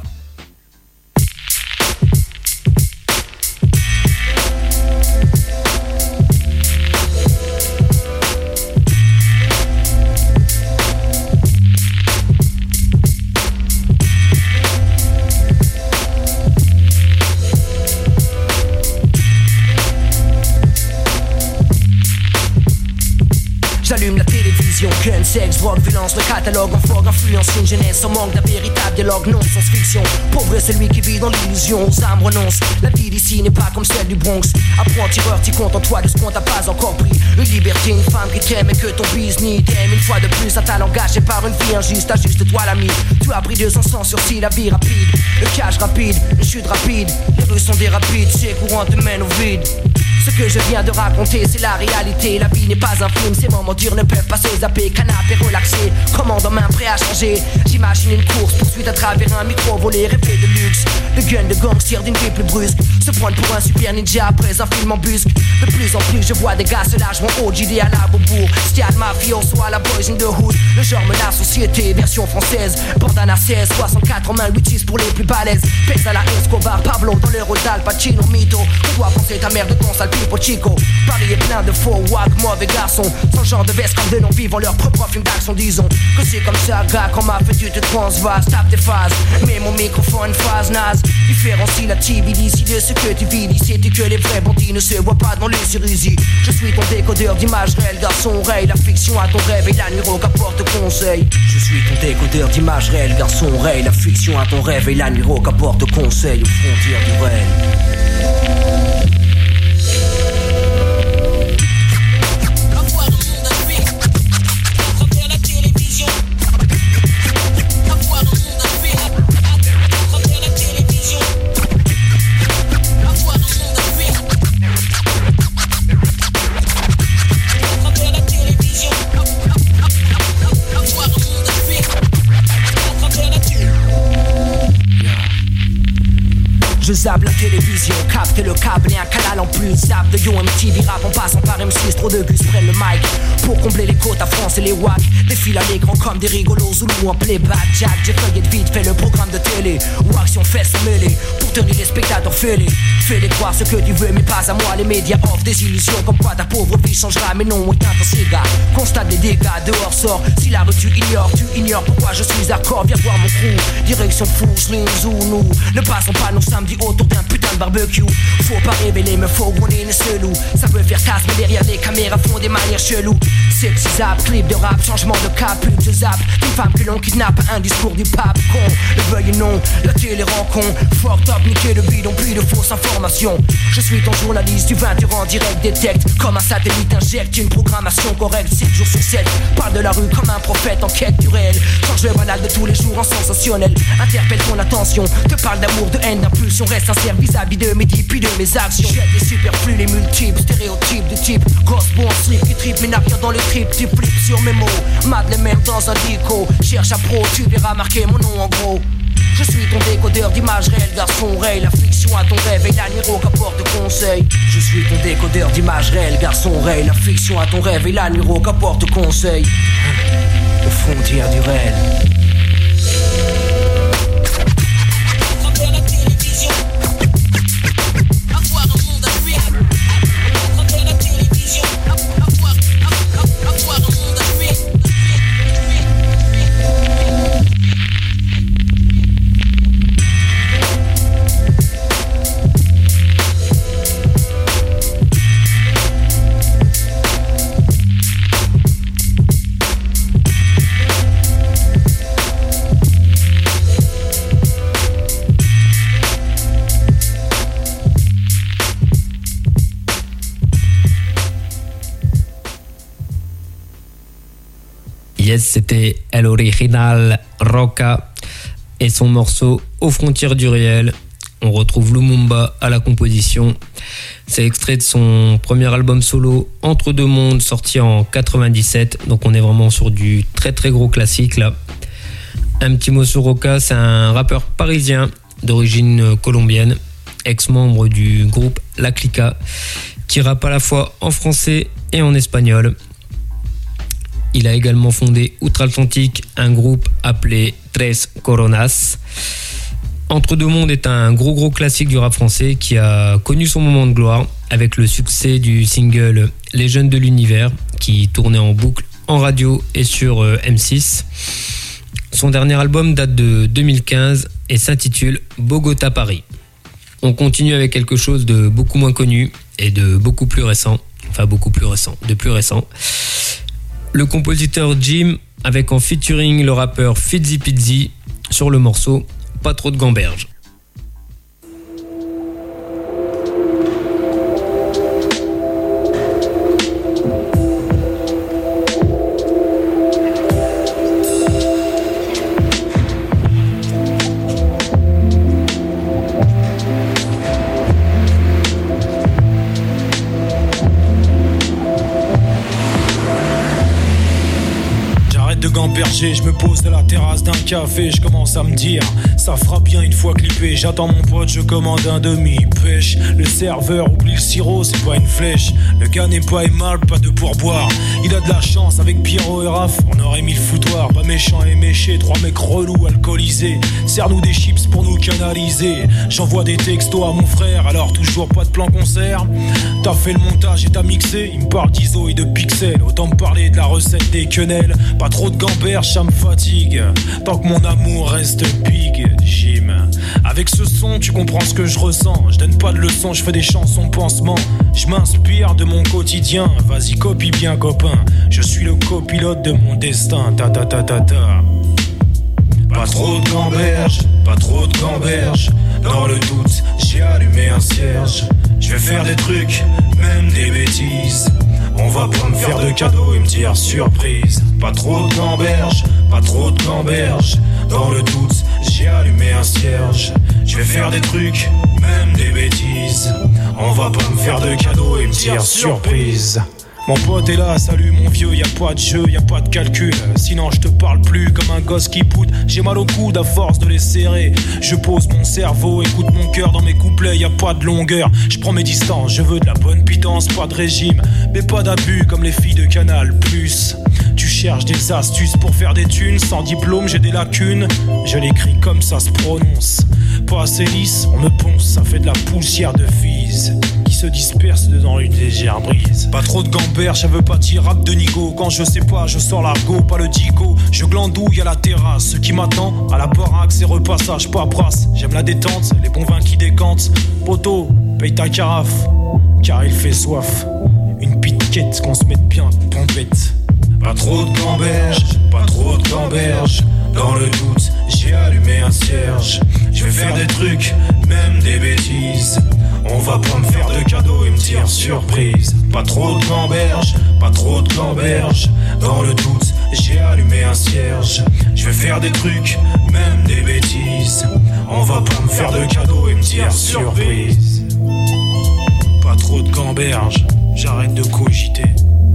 J'allume la télévision, gun, sexe, drogue, violence, le catalogue en vogue, influence une jeunesse en manque d'un véritable dialogue, non science-fiction. Pauvre est celui qui vit dans l'illusion, aux âmes renonce. La vie d'ici n'est pas comme celle du Bronx. Apprends tireur, t'y contente-toi de ce qu'on t'a pas encore pris. Une liberté, une femme qui t'aime et que ton business t'aime. Une fois de plus, à ta engagé par une vie injuste, ajuste-toi l'ami. Tu as pris 200 sans sursis, la vie rapide. Le cash rapide, une chute rapide. Les rues sont des rapides, c'est courant te mène au vide. Ce que je viens de raconter, c'est la réalité. La vie n'est pas un film, ces moments durs ne peuvent pas se zapper. Canapé relaxé, commande en main prêt à changer. J'imagine une course, poursuite à travers un micro volé, rêvé de luxe. Le gun de gangster d'une vie plus brusque. Se prendre pour un super ninja après un film en busque. De plus en plus, je vois des gars se lâchent mon OGD à la Beaubourg. Stial mafioso à la boys in the hood. Le genre menace société, version française. Bandana 16, 64 en main, 8-6 pour les plus balèzes. Pèse à la Escobar, Pablo dans le rôle d'Al Pacino, Mito. Que doit penser ta mère de ton sale pipo chico. Paris est plein de faux, wag, mauvais garçons. Sans genre de veste comme de non-vivants, leur propre film d'action, disons. Que c'est comme ça, gars, qu'on m'a fait, tu te transvases. Tape tes phases, mets mon microphone, phase naze. Différencie la TV d'ici de ce que tu vis. Sais-tu que les vrais bandits ne se voient pas dans les cerisies. Je suis ton décodeur d'images réelles, garçon réel. La fiction à ton rêve et la nuit qu'apporte conseil. Je suis ton décodeur d'images réelles, garçon réel. La fiction à ton rêve et la nuit qu'apporte conseil aux frontières du réel. Je Zap la télévision, capte le câble et un canal en plus. Zap de Yo MTV rap en passant par M6. Trop de gus prennent le mic pour combler les côtes à France et les wack. Défile à l'écran comme des rigolos Zoulou en playback. Jack, j'ai feuillé vite, fait le programme de télé ou action fait se mêler pour tenir les spectateurs fêlés. Fais-les croire ce que tu veux mais pas à moi. Les médias offrent des illusions comme quoi ta pauvre vie changera. Mais non, éteins ton cigare, constate les dégâts, dehors sort. Si la rue tu ignores pourquoi je suis d'accord. Viens voir mon crew, direction Fouche, Lins ou nous. Ne passons pas nos samedis autour d'un putain de barbecue. Faut pas révéler, mais faut qu'on est selou. Ça peut faire casse, mais derrière les caméras font des manières cheloues. Sexy zap, clip de rap, changement de cap, pub de zap. Une femme que l'on kidnappe, un discours du pape con. Le veuille non, la télé rend con. Fucked up, niquer le bidon, plus de fausses informations. Je suis ton journaliste du 20h en direct, détecte comme un satellite, injecte une programmation correcte 7 jours sur 7, parle de la rue comme un prophète en quête du réel. Change le banal de tous les jours en sensationnel. Interpelle ton attention, te parle d'amour, de haine, d'impulsion. Reste sincère vis-à-vis de mes dits puis de mes actions. Jette les superflus, les multiples stéréotypes de type gosse bon slip qui tripe mais n'a rien dans les tripes. Tu flippes sur mes mots, mad les mêmes dans un dico. Cherche à pro, tu verras marquer mon nom en gros. Je suis ton décodeur d'images réelles, garçon Ray. La fiction à ton rêve et l'aniro qu'apporte conseil. Je suis ton décodeur d'images réelles, garçon Ray. La fiction à ton rêve et l'aniro qu'apporte conseil. Aux frontières du réel. Yes, c'était El Original Roca et son morceau Aux frontières du réel. On retrouve Lumumba à la composition. C'est extrait de son premier album solo Entre deux mondes, sorti en 97. Donc on est vraiment sur du très très gros classique là. Un petit mot sur Roca, c'est un rappeur parisien d'origine colombienne, ex-membre du groupe La Clica, qui rappe à la fois en français et en espagnol. Il a également fondé outre-Atlantique un groupe appelé Tres Coronas. Entre deux mondes est un gros classique du rap français qui a connu son moment de gloire avec le succès du single Les Jeunes de l'Univers qui tournait en boucle en radio et sur M6. Son dernier album date de 2015 et s'intitule Bogota Paris. On continue avec quelque chose de beaucoup moins connu et de beaucoup plus récent. De plus récent. Le compositeur Jim avec en featuring le rappeur Fizzy Pizzy sur le morceau Pas trop de gamberge. Je me pose à la terrasse d'un café, je commence à me dire ça fera bien une fois clippé. J'attends mon pote, je commande un demi-pêche. Le serveur oublie le sirop, c'est pas une flèche. Le gars n'est pas aimable, pas de pourboire. Il a de la chance avec Pierrot et Raph, on aurait mis le foutoir. Pas méchant et méché, trois mecs relous alcoolisés. Serre-nous des chips pour nous canaliser. J'envoie des textos à mon frère, alors toujours pas de plan concert. T'as fait le montage et t'as mixé, il me parle d'ISO et de pixels. Autant me parler de la recette des quenelles. Pas trop de gamberge, ça me fatigue. Tant que mon amour reste big, Jim. Avec ce son, tu comprends ce que je ressens. Je donne pas de leçons, je fais des chansons pansement. Je m'inspire de mon quotidien. Vas-y, copie bien, copain. Je suis le copilote de mon destin. Ta ta ta ta ta. Pas trop de gamberge, pas trop de gamberge. Dans le doute, j'ai allumé un cierge. Je vais faire des trucs, même des bêtises. On va pas me faire de cadeaux et me dire surprise. Pas trop de gamberge, pas trop de gamberge. Dans le doute, j'ai allumé un cierge. Je vais faire des trucs, même des bêtises. On va pas me faire de cadeaux et me dire surprise. Mon pote est là, salut mon vieux, y'a pas de jeu, y'a pas de calcul. Sinon je te parle plus comme un gosse qui poude. J'ai mal au coude à force de les serrer. Je pose mon cerveau, écoute mon cœur dans mes couplets, y'a pas de longueur. Je prends mes distances, je veux de la bonne pitance, pas de régime, mais pas d'abus comme les filles de Canal+. Tu cherches des astuces pour faire des thunes. Sans diplôme j'ai des lacunes. Je l'écris comme ça se prononce. Pas assez lisse, on me ponce. Ça fait de la poussière de fise qui se disperse dans une légère brise. Pas trop de gamberge, ça veut pas dire rap de nigo. Quand je sais pas, je sors l'argot, pas le dico. Je glandouille à la terrasse. Ce qui m'attend à la baraque, c'est repassage, pas brasse. J'aime la détente, les bons vins qui décantent. Poto, paye ta carafe, car il fait soif. Une piquette qu'on se mette bien pompette. Pas trop de gamberge, pas trop de gamberge. Dans le doute, j'ai allumé un cierge. Je vais faire des trucs, même des bêtises. On va pas me faire de cadeaux et me dire surprise. Pas trop de gamberge, pas trop de gamberge. Dans le doute, j'ai allumé un cierge. Je vais faire des trucs, même des bêtises. On va pas me faire de cadeaux et me dire surprise. Pas trop de gamberge, j'arrête de cogiter.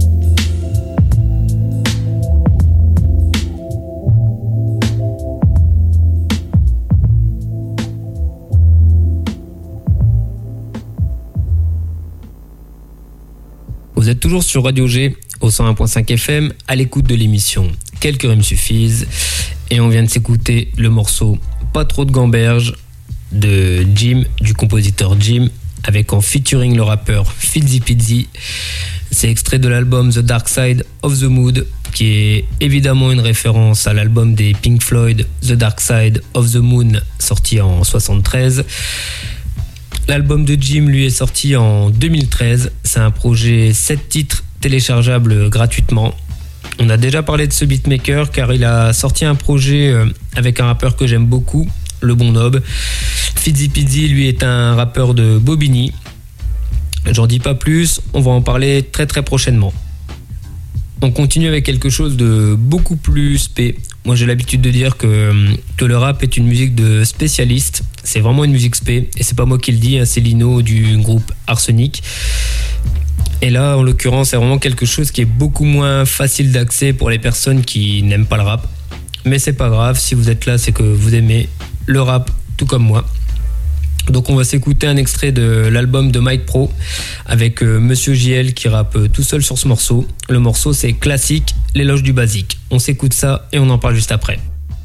Vous êtes toujours sur Radio G au 101.5 FM à l'écoute de l'émission Quelques rimes suffisent et on vient de s'écouter le morceau Pas trop de gamberge de Jim, du compositeur Jim, avec en featuring le rappeur Fizzy Pizzy. C'est extrait de l'album The Dark Side of the Mood, qui est évidemment une référence à l'album des Pink Floyd The Dark Side of the Moon, sorti en 1973. L'album de Jim, lui, est sorti en 2013. C'est un projet 7 titres téléchargeables gratuitement. On a déjà parlé de ce beatmaker car il a sorti un projet avec un rappeur que j'aime beaucoup, le Bon Nob. Fizzy Pizzy, lui, est un rappeur de Bobigny. J'en dis pas plus, on va en parler très très prochainement. On continue avec quelque chose de beaucoup plus spé. Moi, j'ai l'habitude de dire que le rap est une musique de spécialiste. C'est vraiment une musique spé. Et c'est pas moi qui le dis, hein, c'est Lino du groupe Arsenic. Et là, en l'occurrence, c'est vraiment quelque chose qui est beaucoup moins facile d'accès pour les personnes qui n'aiment pas le rap. Mais c'est pas grave, si vous êtes là, c'est que vous aimez le rap tout comme moi. Donc on va s'écouter un extrait de l'album de Mike Pro avec Monsieur JL qui rappe tout seul sur ce morceau. Le morceau c'est Classique, l'éloge du basique. On s'écoute ça et on en parle juste après.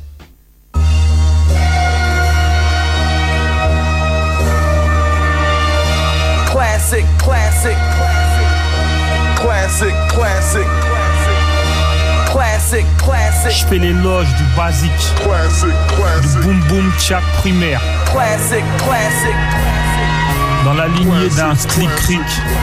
Classic, classic, classic, classic, classic, classic. Je fais l'éloge du basique, classic, classic, du boom boom tchak primaire, classic, classic, dans la lignée d'un Slick Rick,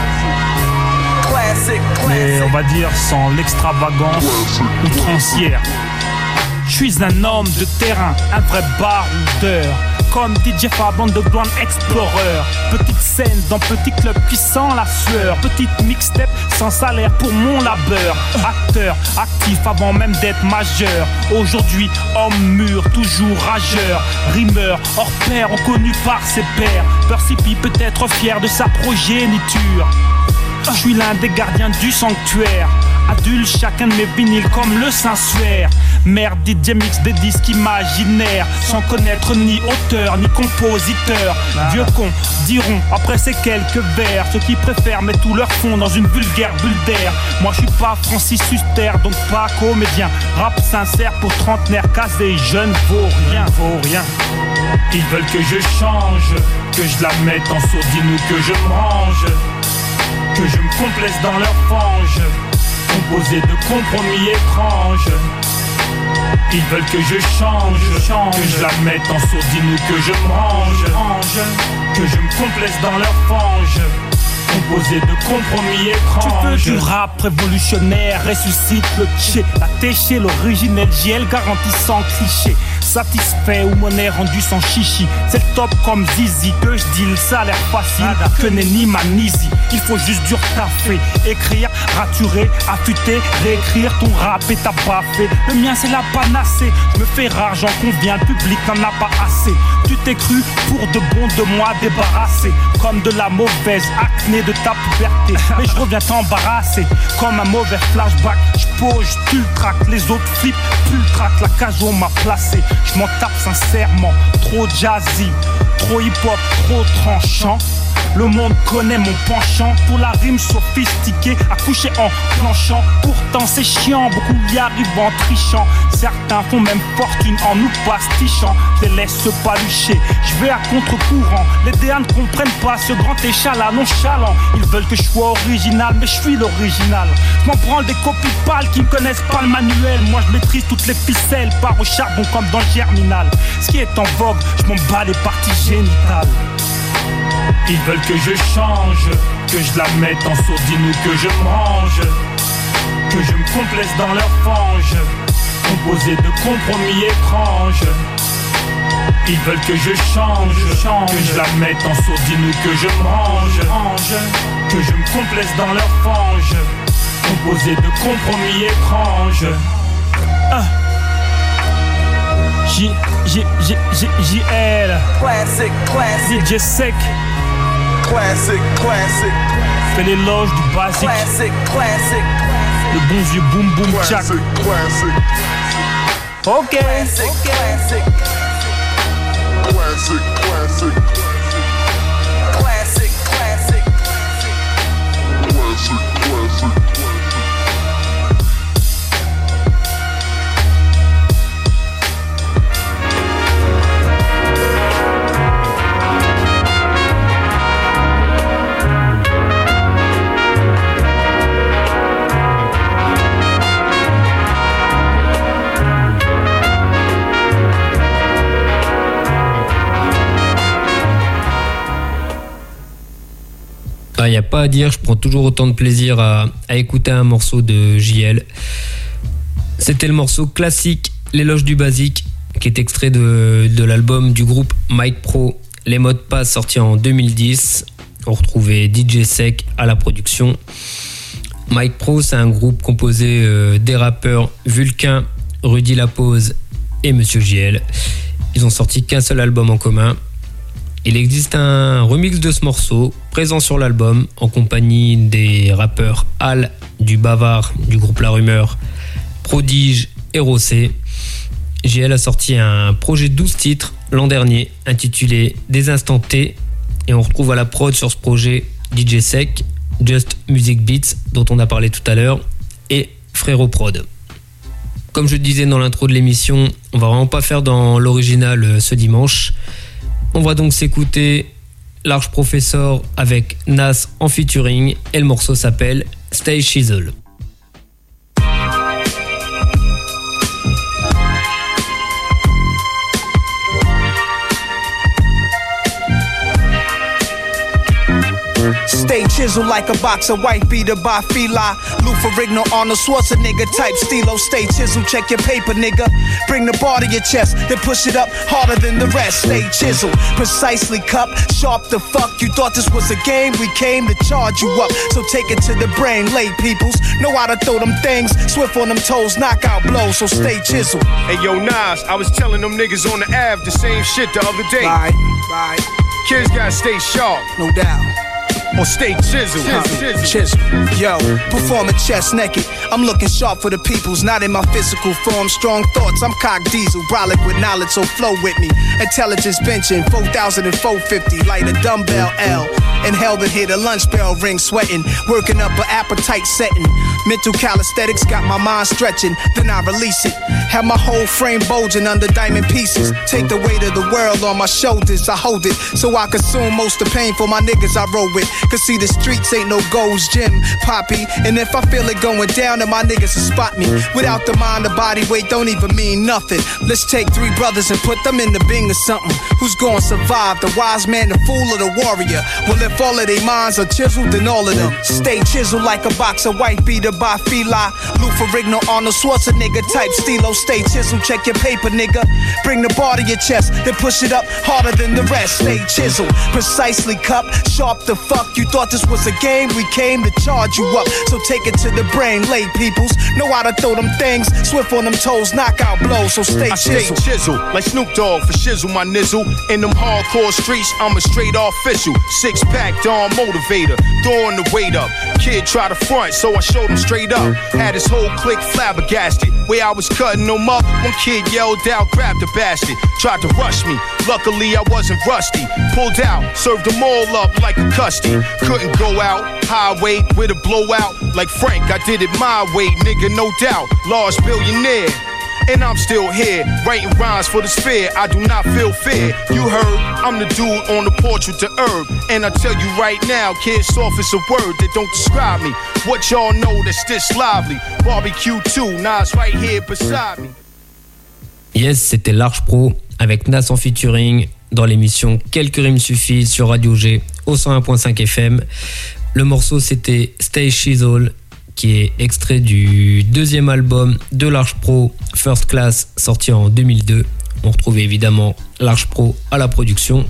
mais on va dire sans l'extravagance outrancière. Je suis un homme de terrain, un vrai baroudeur, comme DJ Fab Underground Explorer. Petite scène dans petit club qui sent la sueur. Petite mixtape sans salaire pour mon labeur. Acteur, actif avant même d'être majeur. Aujourd'hui, homme mûr, toujours rageur. Rimeur, hors pair, reconnu par ses pairs. Percipi peut être fier de sa progéniture. Je suis l'un des gardiens du sanctuaire. Adulte, chacun de mes vinyles comme le Saint-Suaire. Merde, DJ mix des disques imaginaires, sans connaître ni auteur ni compositeur. Vieux cons diront après ces quelques vers, ceux qui préfèrent mettre tout leur fond dans une vulgaire bulle d'air. Moi je suis pas Francis Huster, donc pas comédien. Rap sincère pour trentenaires casés, jeune vaut rien, vaut rien. Ils veulent que je change, que je la mette en sourdine ou que je me range, que je me complaise dans leur fange, composé de compromis étranges. Ils veulent que je change, que je la mette en sourdine ou que je me range, que je me complaise dans leur fange, composé de compromis étranges. Tu veux du rap révolutionnaire, ressuscite le tché, la téché, l'originel JL garantie sans cliché. satisfait ou monnaie rendue sans chichi. C'est le top comme Zizi, que je deal, ça a l'air facile. Que nenni manizi, il faut juste dur taffer. Écrire, raturer, affûter, réécrire ton rap et t'as baffé. Le mien c'est la panacée, je me fais rare, j'en conviens, le public n'en a pas assez. Tu t'es cru pour de bon de moi débarrassé, comme de la mauvaise acné de ta puberté. Mais je reviens t'embarrasser, comme un mauvais flashback. Je pose, tu le traques, les autres flippent, tu le traques. La cage on m'a placé, je m'en tape sincèrement. Trop jazzy, trop hip-hop, trop tranchant. Le monde connaît mon penchant pour la rime sophistiquée, à coucher en planchant. Pourtant c'est chiant, beaucoup y arrivent en trichant. Certains font même fortune en nous pastichant. Je les laisse se palucher, je vais à contre-courant. Les DA ne comprennent pas ce grand échalas nonchalant. Ils veulent que je sois original, mais je suis l'original. Je m'en prends des copies pâles qui ne connaissent pas le manuel. Moi je maîtrise toutes les ficelles, pars au charbon comme dans le Germinal. Ce qui est en vogue, je m'en bats les parties génitales. Ils veulent que je change, que je la mette en sourdine ou que je me range, que je me complaise dans leur fange, composé de compromis étranges. Ils veulent que je change, que je la mette en sourdine ou que je me range, que je me complaise dans leur fange, composé de compromis étranges. JL Classic, classic DJ Sec Classic, classic Fais l'éloge du basique Classic, classic Le bon vieux boom boom jack Classic, classic Ok Classic, classic Classic, classic Classic, classic Classic, classic Il n'y a pas à dire, je prends toujours autant de plaisir à écouter un morceau de JL. C'était le morceau classique, l'éloge du basique, qui est extrait de l'album du groupe Mike Pro, Les mots de passe, sorti en 2010. On retrouvait DJ Sec à la production. Mike Pro, c'est un groupe composé des rappeurs Vulcain, Rudy Lapose et Monsieur JL. Ils ont sorti qu'un seul album en commun. Il existe un remix de ce morceau présent sur l'album en compagnie des rappeurs Al du Bavard du groupe La Rumeur, Prodige et Rossé. JL a sorti un projet de 12 titres l'an dernier intitulé Des Instants T et on retrouve à la prod sur ce projet DJ Sec, Just Music Beats dont on a parlé tout à l'heure et Frérot Prod. Comme je disais dans l'intro de l'émission, on va vraiment pas faire dans l'original ce dimanche. On va donc s'écouter Large Professor avec Nas en featuring et le morceau s'appelle Stay Chisel. Stay chiseled like a box of white beater by Fila. Lou Ferrigno, Arnold Schwarzenegger type stilo. Stay chiseled, check your paper, nigga. Bring the bar to your chest, then push it up harder than the rest. Stay chiseled, precisely cup, sharp the fuck. You thought this was a game, we came to charge you up. So take it to the brain, late peoples. Know how to throw them things, swift on them toes, knockout blows. So stay chiseled. Hey yo, Nas, I was telling them niggas on the Ave the same shit the other day. Bye. Kids gotta stay sharp. No doubt. Or stay chiseled. Chisel. Yo, performing chest naked. I'm looking sharp for the peoples, not in my physical form. Strong thoughts, I'm cock diesel, brolic with knowledge, so flow with me. Intelligence benching, 4,000 and 450, like a dumbbell L. And hell that hit a lunch bell ring, sweating, working up an appetite setting. Mental calisthenics got my mind stretching, then I release it. Have my whole frame bulging under diamond pieces. Take the weight of the world on my shoulders, I hold it, so I consume most the pain for my niggas I roll with. Cause see, the streets ain't no Gold's Gym, Poppy. And if I feel it going down, then my niggas will spot me. Without the mind, the body weight don't even mean nothing. Let's take 3 brothers and put them in the Bing or something. Who's gonna survive? The wise man, the fool, or the warrior? Well, if all of their minds are chiseled, then all of them stay chiseled like a box of white beater by Fila. Lou Ferrigno, Arnold Schwarzenegger type stilo. Stay chiseled, check your paper, nigga. Bring the bar to your chest, then push it up harder than the rest. Stay chiseled, precisely cup, sharp the fuck. You thought this was a game? We came to charge you up. So take it to the brain, lay peoples. Know how to throw them things, swift on them toes, knockout blows. So stay chiseled. Stay chiseled, like Snoop Dogg for shizzle my nizzle. In them hardcore streets, I'm a straight official. 6-pack, Dawn motivator, throwing the weight up. Kid try to front, so I showed him straight up. Had his whole clique flabbergasted. Way I was cutting them up, one kid yelled out, grab the bastard. Tried to rush me, luckily I wasn't rusty. Pulled out, served them all up like a custody. Couldn't go out, highway with a blowout. Like Frank, I did it my way, nigga, no doubt. Large billionaire, and I'm still here, writing rhymes for the sphere. I do not feel fear. You heard, I'm the dude on the porch with the herb. And I tell you right now, kid, soft is a word that don't describe me. What y'all know that's this lively? Barbecue 2, Nas right here beside me. Yes, c'était Large Pro avec Nas en featuring dans l'émission Quelques rimes suffisent sur Radio G au 101.5 FM. Le morceau c'était Stay Chisel, qui est extrait du 2e album de Large Pro, First Class, sorti en 2002. On retrouve évidemment Large Pro à la production.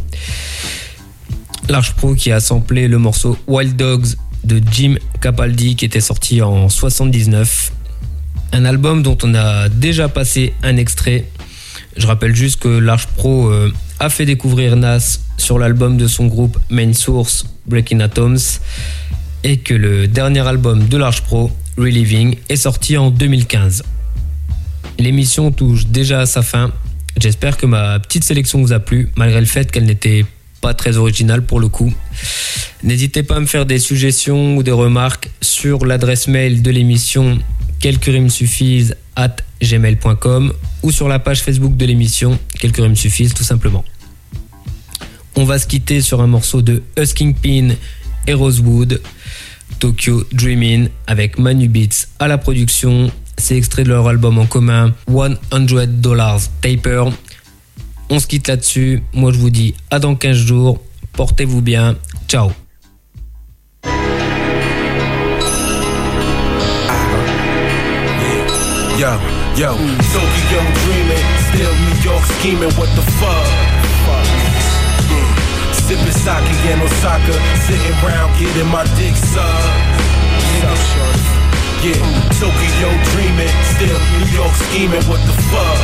Large Pro qui a samplé le morceau Wild Dogs de Jim Capaldi, qui était sorti en 79. Un album dont on a déjà passé un extrait. Je rappelle juste que Large Pro a fait découvrir Nas sur l'album de son groupe Main Source, Breaking Atoms, et que le dernier album de Large Pro, Reliving, est sorti en 2015. L'émission touche déjà à sa fin. J'espère que ma petite sélection vous a plu, malgré le fait qu'elle n'était pas très originale pour le coup. N'hésitez pas à me faire des suggestions ou des remarques sur l'adresse mail de l'émission quelques rimes suffisent @gmail.com ou sur la page Facebook de l'émission Quelques rimes suffisent tout simplement. On va se quitter sur un morceau de Husking Pin et Rosewood, Tokyo Dreamin', avec Manu Beats à la production. C'est extrait de leur album en commun $100 Taper. On se quitte là-dessus. Moi je vous dis à dans 15 jours. Portez-vous bien. Ciao. Yo, Tokyo dreaming, still New York scheming, what the fuck? Sipping sake in Osaka, sitting round getting my dick sucked. Yeah, Tokyo dreaming, still New York scheming, what the fuck?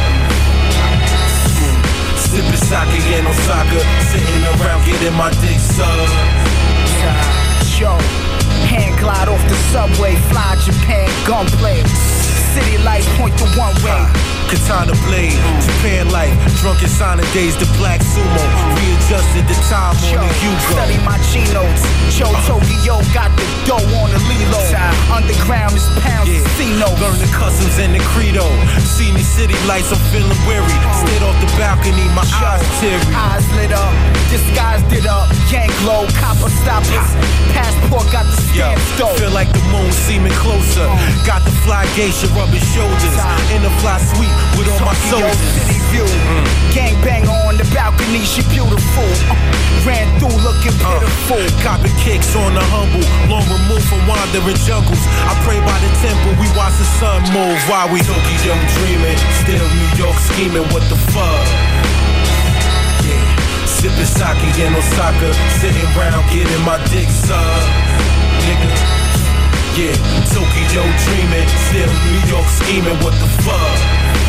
Sipping sake in Osaka, sitting around getting my dick sucked. Yo, hand glide off the subway, fly Japan, gunplay. City lights point the one way. Katana blade, Japan life, drunken signing days, the black sumo. Readjusted the time on the Hugo. Study my chinos. Joe Tokyo got the dough on the Lilo. Underground is pounds of C-notes. Learn the customs and the credo. See me city lights, I'm feeling weary. Stayed off the balcony, my eyes teary. Eyes lit up, disguised it up. Yank low, copper stoppers. Passport got the stamp stole. Feel like the moon seeming closer. Got the fly geisha rubbing shoulders. In the fly suite with all my soldiers. City view. Gang bang on the balcony, she beautiful. Ran through looking pitiful. Copping kicks on the humble, long removed from wandering jungles. I pray by the temple, we watch the sun move while we Tokyo dreaming, still New York scheming, what the fuck? Yeah, sipping sake in Osaka, sitting round getting my dick sucked. Nigga, yeah, Tokyo dreaming, still New York scheming, what the fuck?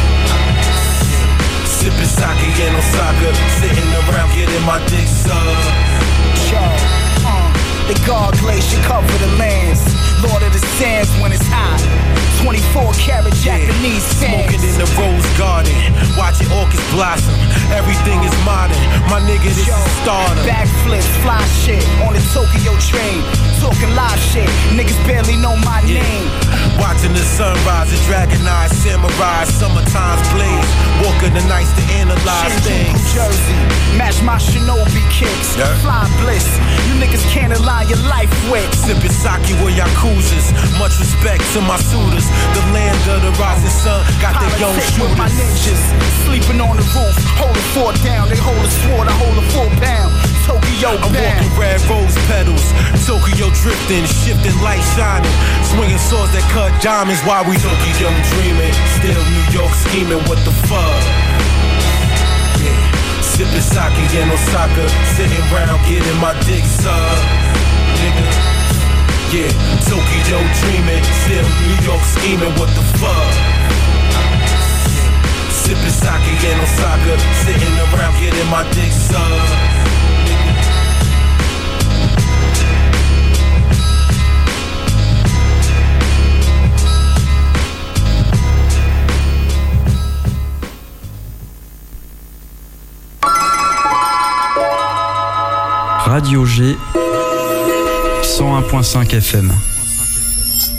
Sipping sake in Osaka, sitting around getting my dick sucked. Yo, the guard glacier cover the lands. Lord of the sands when it's hot. 24 karat Japanese sands. Smoking in the rose garden, watching orchids blossom. Everything is modern. My nigga, this is starter. Backflips, fly shit on the Tokyo train. Talking live shit, niggas barely know my name. Watching the sunrise, a dragon eye, samurai, summertime's blaze. Walking the nights to analyze things. New Jersey, match my shinobi kicks. Yeah. Fly bliss, you niggas can't align your life with. Sipping sake with yakuzas. Much respect to my suitors. The land of the rising sun got their young Politics shooters. with my ninjas, sleeping on the roof, hold a fort down. They hold a sword, I hold a full pound. Tokyo I'm walking red rose petals, Tokyo drifting, shifting light shining, swinging swords that cut diamonds while we Tokyo dreaming, still New York scheming. What the fuck? Yeah, sipping sake in Osaka, sitting round getting my dick sucked, nigga. Yeah, Tokyo dreaming, still New York scheming. What the fuck? Sipping sake in Osaka, sitting around getting my dick sucked. Radio G 101.5 FM.